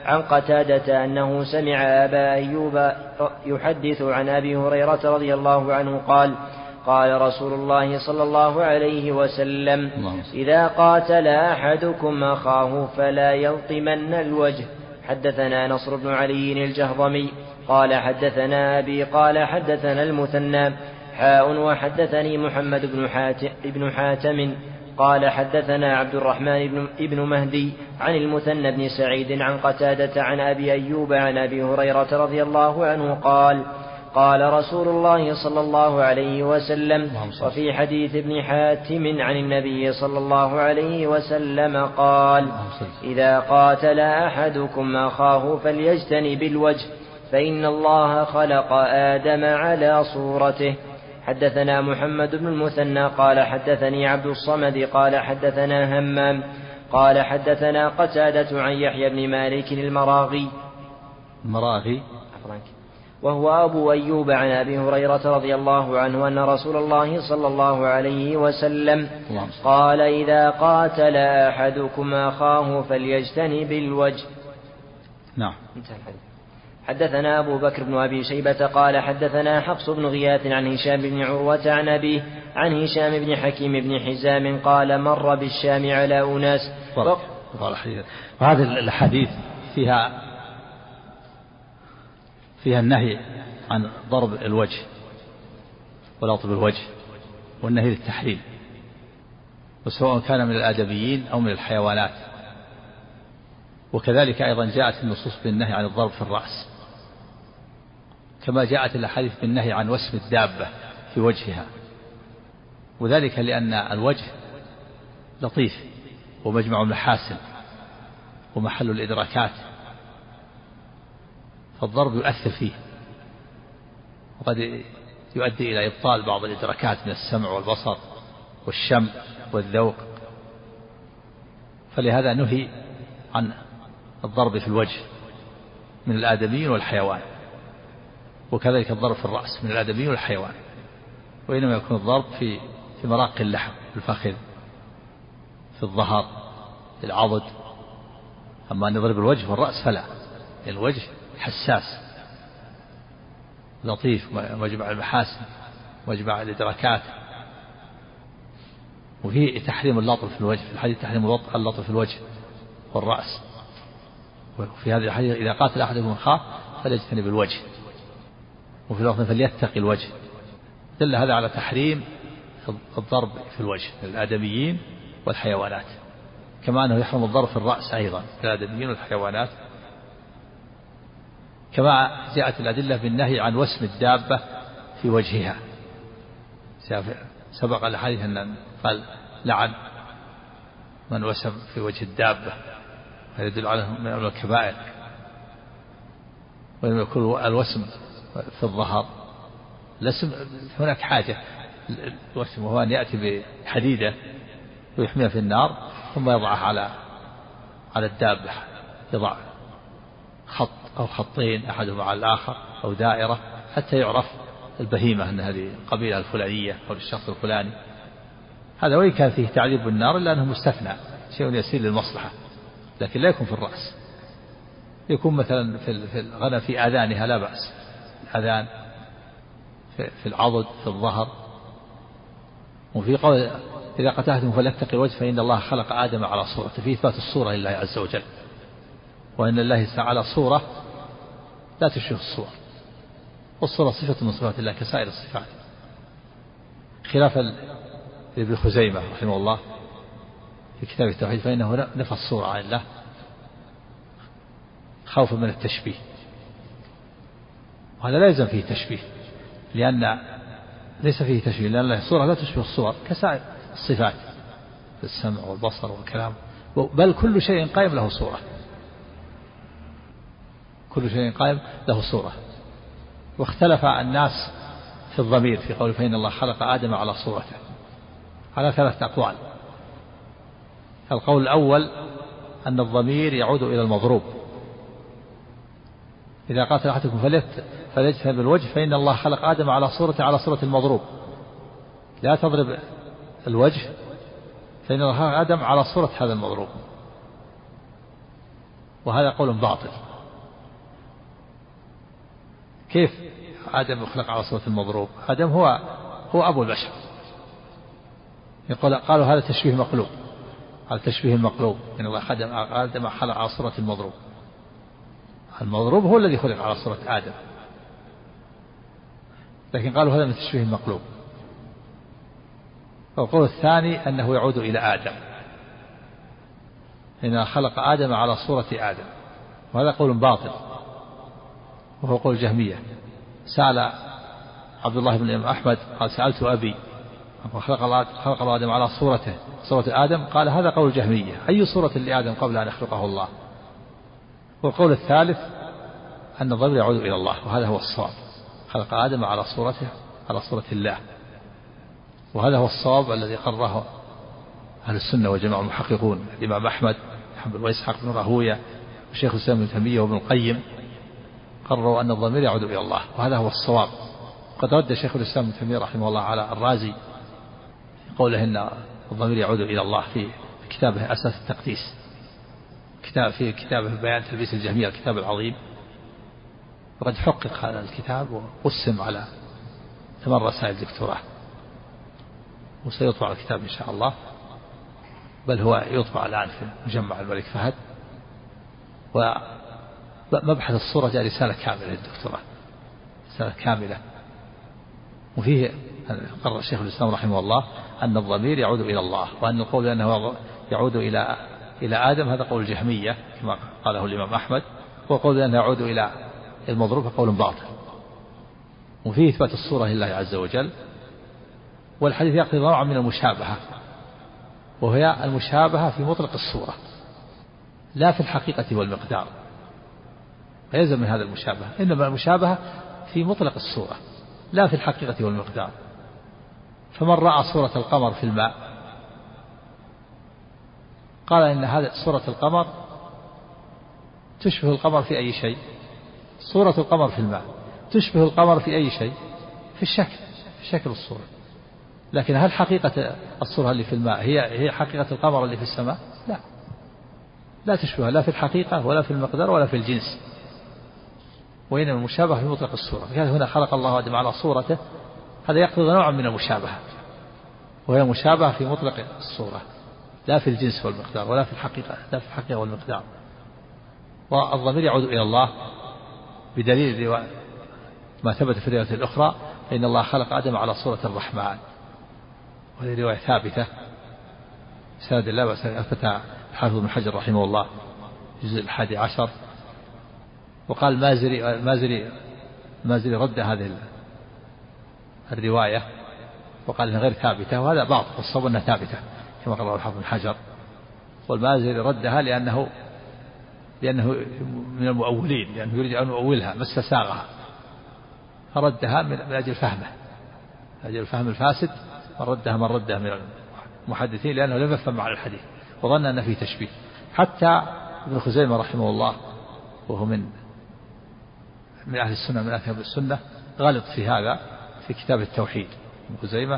عن قتادة أنه سمع أبا أيوب يحدث عن أبي هريرة رضي الله عنه قال قال رسول الله صلى الله عليه وسلم إذا قاتل أحدكم أخاه فلا يلطمن الوجه. حدثنا نصر بن علي الجهضمي قال حدثنا أبي قال حدثنا المثنى حاء وحدثني محمد بن حاتم, بن حاتم قال حدثنا عبد الرحمن بن, بن مهدي عن المثنى بن سعيد عن قتادة عن أبي أيوب عن أبي هريرة رضي الله عنه قال قال رسول الله صلى الله عليه وسلم. وفي حديث ابن حاتم عن النبي صلى الله عليه وسلم قال إذا قاتل أحدكم أخاه فليجتنب الوجه فإن الله خلق آدم على صورته. حدثنا محمد بن المثنى قال حدثني عبد الصمد قال حدثنا همام قال حدثنا قتادة عن يحيى بن مالك المراغي المراغي وهو أبو أيوب عن أبي هريرة رضي الله عنه أن رسول الله صلى الله عليه وسلم قال إذا قاتل أحدكم أخاه فليجتنب الوجه. نعم. حدثنا أبو بكر بن أبي شيبة قال حدثنا حفص بن غياث عن هشام بن عروة عن أبيه عن هشام بن حكيم بن حزام قال مر بالشام على أناس. وهذه الحديث فيها فيها النهي عن ضرب الوجه ولطم الوجه والنهي للتحريم، وسواء كان من الآدميين أو من الحيوانات. وكذلك أيضا جاءت النصوص بالنهي عن الضرب في الرأس، كما جاءت الأحاديث بالنهي عن وسم الدابة في وجهها، وذلك لأن الوجه لطيف ومجمع المحاسن ومحل الإدراكات، فالضرب يؤثر فيه، وقد يؤدي إلى إبطال بعض الإدراكات من السمع والبصر والشم والذوق، فلهذا نهي عن الضرب في الوجه من الآدميين والحيوان، وكذلك الضرب في الرأس من الآدميين والحيوان، وإنما يكون الضرب في في مراق اللحم، في الفخذ، في الظهر، في العضد. أما أن نضرب الوجه والرأس فلا، لأن الوجه حساس لطيف مجمع المحاسن مجمع الإدراكات. وفي تحريم اللطم في الوجه، في الحديث تحريم اللطم في الوجه والرأس. وفي هذه الحديث إذا قاتل أحدكم أخاه فليجتنب الوجه، وفي الوقت فليتقي الوجه. دل هذا على تحريم الضرب في الوجه للآدميين والحيوانات، كما أنه يحرم الضرب في الرأس أيضا للآدميين والحيوانات، كما جاءت الأدلة بالنهي عن وسم الدابة في وجهها. سبق الحديث أن قال لعن من وسم في وجه الدابة، هذا يدل على من الكبائر. ولم يكن الوسم في الظهر لسم، هناك حاجة الوسم، وهو أن يأتي بحديدة ويحميها في النار ثم يضعها على على الدابة، يضع خط أو خطين أحدهما على الآخر أو دائرة حتى يعرف البهيمة أن هذه القبيلة الفلانية أو الشخص الفلاني. هذا وإن كان فيه تعذيب بالنار إلا أنه مستثنى، شيء يسير للمصلحة، لكن لا يكون في الرأس. يكون مثلا في الغنم في آذانها لا بأس، الآذان في العضد في الظهر. وفي قول إذا قتلتم فليتقي الوجه فإن الله خلق آدم على صورته، في إثبات الصورة لله عز وجل، وأن الله تعالى صورة لا تشبه الصور، والصورة صفة من صفات الله كسائر الصفات، خلافا لابن خزيمة رحمه الله في كتاب التوحيد، فإنه نفى الصورة عن الله خوفا من التشبيه، وهذا لا يلزم فيه تشبيه، لأن ليس فيه تشبيه، لأن الصورة لا تشبه الصور كسائر الصفات في السمع والبصر والكلام، بل كل شيء قائم له صورة، كل شيء قائم له صورة. واختلف الناس في الضمير في قول فإن الله خلق آدم على صورته على ثلاثة أقوال. القول الأول أن الضمير يعود إلى المضروب، إذا قاتل أحدكم فليجتنب الوجه فإن الله خلق آدم على صورته على صورة المضروب، لا تضرب الوجه فإن الله خلق آدم على صورة هذا المضروب. وهذا قول باطل. كيف آدم يخلق على صورة المضروب؟ آدم هو هو أبو البشر. يقول قالوا هذا تشبيه مقلوب، هذا تشبيه المقلوب إن الله خلق آدم خلق على صورة المضروب. المضروب هو الذي خلق على صورة آدم، لكن قالوا هذا من تشبيه المقلوب. والقول الثاني أنه يعود إلى آدم، إن خلق آدم على صورة آدم، وهذا قول باطل وهو قول جهمية. سأل عبد الله بن أحمد قال سألت أبي خلق الله خلق الله آدم على صورته صورة آدم، قال هذا قول جهمية، أي صورة لآدم قبل أن يخلقه الله. والقول الثالث أن الضمير يعود إلى الله، وهذا هو الصواب، خلق آدم على صورته على صورة الله، وهذا هو الصواب الذي قرره أهل السنة وجماعة المحققون، الإمام أحمد حنبل وإسحاق بن راهوية وشيخ الإسلام ابن تيمية وابن القيم قرروا أن الضمير يعود إلى الله، وهذا هو الصواب. قد رد شيخ الإسلام ابن تيمية رحمه الله على الرازي قوله إن الضمير يعود إلى الله في كتابه أساس التقديس، كتاب في كتابه بيان تلبيس الجهمية الكتاب العظيم، وقد حقق هذا الكتاب وقسم على ثمان رسائل دكتوراه، وسيطبع الكتاب إن شاء الله، بل هو يطبع الآن في مجمع الملك فهد. ومبحث الصورة جاء رسالة كاملة للدكتوراه، رسالة كاملة، وفيه قرر الشيخ الإسلام رحمه الله أن الضمير يعود إلى الله، وأن القول أنه يعود إلى إلى آدم هذا قول الجهمية كما قاله الإمام أحمد، وقول أنه يعود إلى المضروب قول باطل. وفيه إثبات الصورة لله عز وجل. والحديث يقتضي نوعا من المشابهة، وهي المشابهة في مطلق الصورة لا في الحقيقة والمقدار، فيلزم من هذا المشابهة، إنما المشابهة في مطلق الصورة لا في الحقيقة والمقدار. فمن رأى صورة القمر في الماء قال إن هذا صورة القمر تشبه القمر في أي شيء؟ صورة القمر في الماء تشبه القمر في أي شيء؟ في الشكل، في شكل الصورة. لكن هل حقيقة الصورة اللي في الماء هي هي حقيقة القمر اللي في السماء؟ لا، لا تشبه لا في الحقيقة ولا في المقدار ولا في الجنس، وإنما المشابهة في مطلق الصورة. لهذا هنا خلق الله آدم على صورته، هذا يقتضي نوعا من المشابهة، وهي مشابهة في مطلق الصورة لا في الجنس والمقدار ولا في الحقيقة لا في الحقيقة والمقدار. والضمير يعود إلى الله بدليل ما ثبت في الرواية الأخرى إن الله خلق آدم على صورة الرحمن، وهذه رواية ثابتة سند الله، وأثبتها الحافظ بن حجر رحمه الله الجزء الحادي عشر. وقال المازري المازري المازري رد هذه الرواية وقال إنها غير ثابتة، وهذا بعض الصواب أنها ثابتة كما قال الحافظ بن حجر. والمازري ردها لأنه لأنه من المؤولين، لأنه يريد أن يؤولها ما استساغها، فردها من أجل فهمه، من أجل فهم الفاسد، من ردها من ردها من المحدثين لأنه لم يفهم معنى الحديث وظن أن فيه تشبيه. حتى ابن خزيمة رحمه الله وهو من من أهل السنة من أهل السنة غلط في هذا في كتاب التوحيد ابن خزيمة،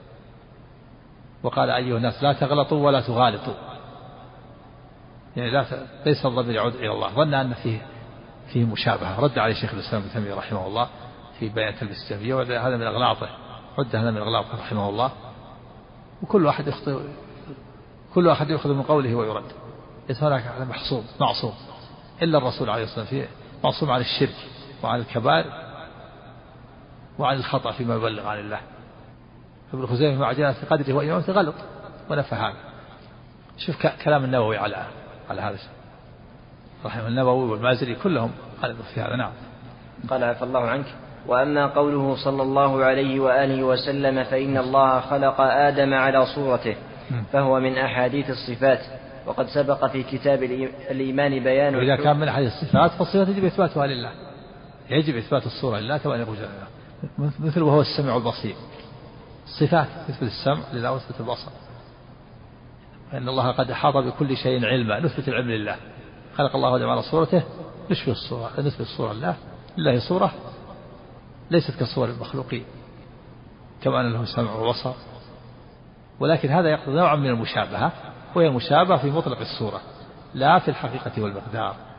وقال أيها الناس لا تغلطوا ولا تغالطوا، يعني لا ت... ليس الضمير يعود إلى الله، ظن أن فيه فيه مشابهة. رد عليه شيخ الإسلام ابن تيمية رحمه الله في بيان تلبيس الجهمية، وهذا من أغلاطه، رد هذا من أغلاطه رحمه الله. وكل واحد يخطئ، كل واحد يأخذ من قوله ويرد، ليس هناك محصوم معصوم إلا الرسول عليه الصلاة والسلام، معصوم عن الشرك وعن الكبائر وعن الخطأ فيما يبلغ عن الله. ابن خزيمة مع جلالة قدره وإمامته غلط ونفى هذا. شوف كلام النووي على على هذا رحمه النووي والمازري كلهم غلطوا في هذا. نعم. قال عفى الله عنك. وأما قوله صلى الله عليه وآله وسلم فإن الله خلق آدم على صورته فهو من أحاديث الصفات، وقد سبق في كتاب الإيمان بيان. إذا كان من أحاديث الصفات فالصفات يجب إثباتها لله، يجب إثبات الصورة لله كما يقول جل وعلا، مثل وهو السميع البصير. الصفات تثبت السمع لله وتثبت البصر، فإن الله قد أحاط بكل شيء علما، نثبت العلم لله. خلق الله آدم على صورته، نشبه الصورة نثبت الصورة لله، لله صورة ليست كصور المخلوقين كما أن له سمع وبصر، ولكن هذا يقتضي نوعا من المشابهة، وهي المشابهة في مطلق الصورة لا في الحقيقة والمقدار.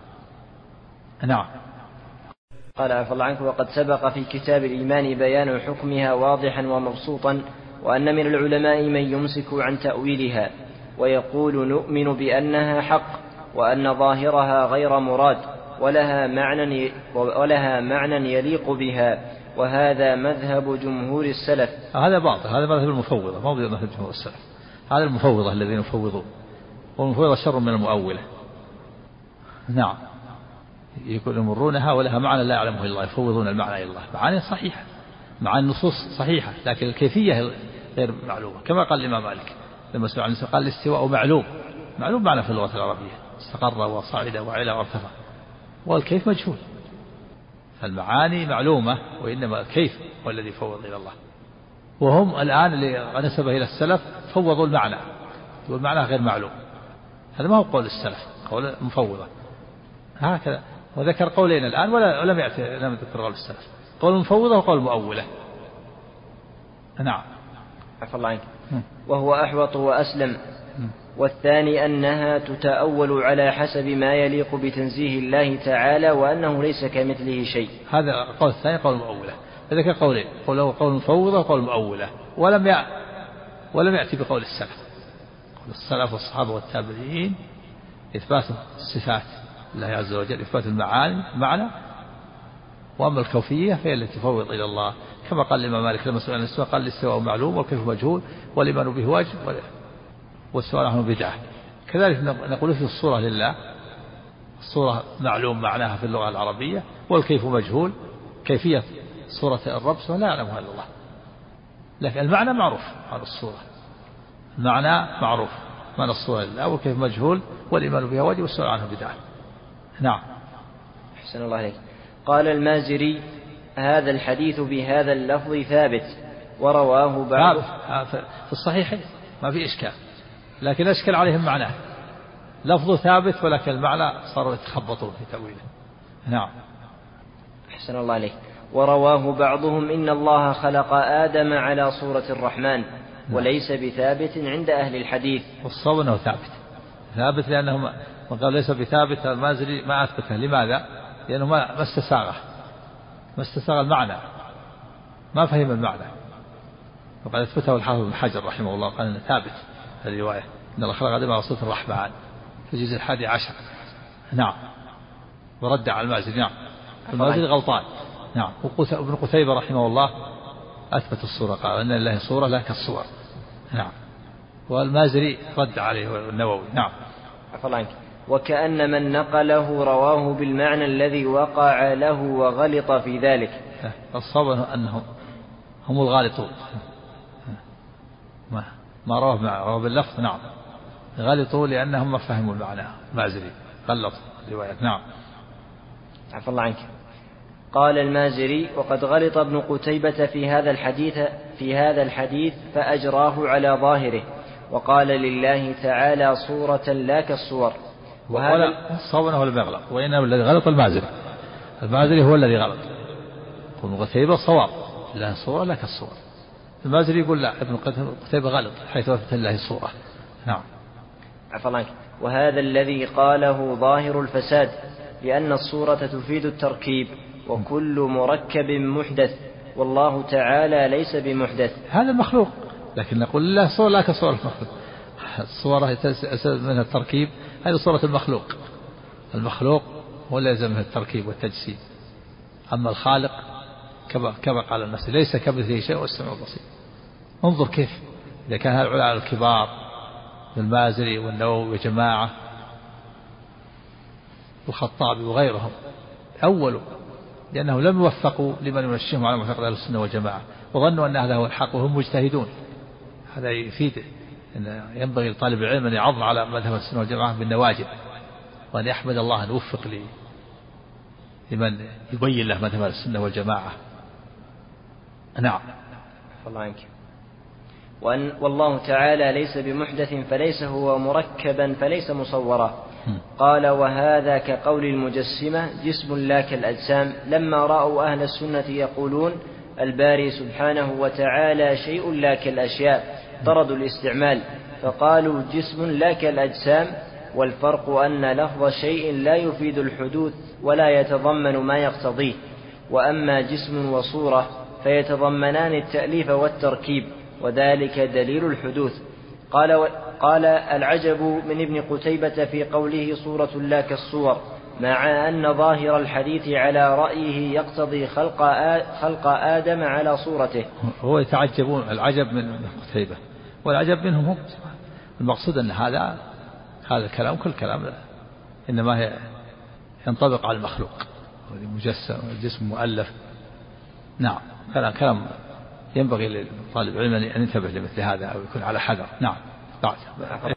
نعم. قال عفى الله عنك: وقد سبق في كتاب الإيمان بيان حكمها واضحا ومبسوطا، وأن من العلماء من يمسك عن تأويلها ويقول نؤمن بأنها حق، وأن ظاهرها غير مراد، ولها معنى ولها معنى يليق بها، وهذا مذهب جمهور السلف. هذا باطل، هذا مذهب المفوضة، ما هو مذهب جمهور السلف. هذا المفوضة الذين يفوضون، والمفوضة شر من المؤولة. نعم، يقول يمرونها ولها معنى لا يعلمه إلا الله، يفوضون المعنى إلى الله. معاني صحيحة، مع النصوص صحيحة، لكن الكيفية غير معلومة. كما قال الإمام مالك لما سمع عن قال الاستواء معلوم، معلوم معنى في اللغة العربية، استقر وصعد وعلى وارتفع، والكيف مجهول. فالمعاني معلومة، وإنما الكيف هو الذي فوض إلى الله. وهم الآن اللي نسبه إلى السلف فوضوا المعنى، والمعنى غير معلوم. هذا ما هو قول السلف، قول المفوضة هكذا. وذكر قولين الآن ولا ولم يأتي لم يذكر قول السلف، قول المفوضة وقول المؤولة. نعم. عفى الله عنك. وهو أحوط وأسلم. والثاني أنها تتأول على حسب ما يليق بتنزيه الله تعالى، وأنه ليس كمثله شيء. هذا قول الثاني، قول المؤولة. ذكر قولين، قوله قول المفوضة وقول المؤولة، ولم يأ... ولم يأتي بقول السلف. قول السلف والصحابة والتابعين إثبات الصفات الله عز وجل، إثبات المعاني معنى، وأما الكوفية فهي التي تفوض إلى الله، كما قال الإمام مالك لما سئل عن الاستواء قال الاستواء معلوم والكيف مجهول والإيمان به واجب والسؤال عنه بدعة. كذلك نقول في الصورة لله، الصورة معلوم معناها في اللغة العربية، والكيف مجهول، كيفية صورة الرب لا يعلمها إلا الله، لكن المعنى معروف عن الصورة، المعنى معروف معنى الصورة لله، والكيف مجهول والإيمان بها واجب والسؤال عنه بدعة. نعم. أحسن الله عليك. قال المازري: هذا الحديث بهذا اللفظ ثابت، ورواه بعض في الصحيحين، ما في إشكال، لكن أشكل عليهم معناه، لفظه ثابت ولكن المعنى صاروا يتخبطون في تأويله. نعم. أحسن الله عليك. ورواه بعضهم إن الله خلق آدم على صورة الرحمن، وليس بثابت عند أهل الحديث. والصواب أنه ثابت، ثابت لأنه وقال ليس بثابت. المازري ما أثبته، لماذا؟ لأنه ما استساغه، ما استساغ المعنى، ما فهم المعنى. وقد أثبته الحافظ بن حجر رحمه الله، قال أنه ثابت الرواية إن الله خلق آدم على صورة الرحمن في الجزء الحادي عشر. نعم. ورد على المازري. نعم. المازري غلطان. نعم. وابن قتيبة رحمه الله أثبت الصورة، قال أن لله صورة لا كالصور. نعم. والمازري رد عليه النووي. نعم. عفى الله عنك. وكأن من نقله رواه بالمعنى الذي وقع له وغلط في ذلك. الصواب أنهم هم الغالطون، ما ما رواه مع رواه باللفظ. نعم. غلطوا لأنهم ما فهموا المعنى، المازري غلط رواية. نعم. عفى الله عنك. قال المازري: وقد غلط ابن قتيبة في هذا الحديث في هذا الحديث فأجراه على ظاهره، وقال لله تعالى صورة لا كالصور. وهذا الصواب هو الذي غلط، وإنما الذي غلط المازري، المازري هو الذي غلط. ابن قتيبة صواب، لا صورة لا كالصور. المازري يقول لا، ابن قتيبة غلط حيث أثبت الله صورة. نعم. عفى الله عنك. وهذا الذي قاله ظاهر الفساد، لأن الصورة تفيد التركيب، وكل مركب محدث، والله تعالى ليس بمحدث. هذا مخلوق، لكن نقول لا صورة لا كصورة المخلوق. الصورة من التركيب، هذه صورة المخلوق. المخلوق هو الذي يلزم منه التركيب والتجسيد، أما الخالق كما كما قال الناس ليس كمثله شيء والسميع البصير. انظر كيف إذا كان هؤلاء الكبار المازري والنووي وجماعة والخطابي وغيرهم أولوا، لأنهم لم يوفقوا لمن ينشئهم على معتقد أهل السنة والجماعة، وظنوا أن هذا هو الحق وهم مجتهدون. هذا يفيد أن ينبغي لطالب العلم أن يعض على مذهب السنة والجماعة بالنواجذ، وأن يحمد الله أن يوفق لي لمن يبين له مذهب السنة والجماعة. نعم. الله عنك. وأن والله تعالى ليس بمحدث، فليس هو مركبا فليس مصورا. قال: وهذا كقول المجسمة جسم لا كالأجسام، لما رأوا أهل السنة يقولون الباري سبحانه وتعالى شيء لا كالأشياء طردوا الاستعمال، فقالوا جسم لا كالأجسام والفرق أن لفظ شيء لا يفيد الحدوث ولا يتضمن ما يقتضيه، وأما جسم وصورة فيتضمنان التأليف والتركيب، وذلك دليل الحدوث. قال, و... قال العجب من ابن قتيبة في قوله صورة لا كالصور، مع أن ظاهر الحديث على رأيه يقتضي خلق, آ... خلق آدم على صورته. هو يتعجبون العجب من ابن قتيبة، والعجب منهم هم. المقصود أن هذا هذا الكلام كل كلام لا. إنما هي ينطبق على المخلوق، مجسم الجسم مؤلف. نعم، كلام كلام ينبغي للطالب العلم أن ينتبه لمثل هذا أو يكون على حذر. نعم.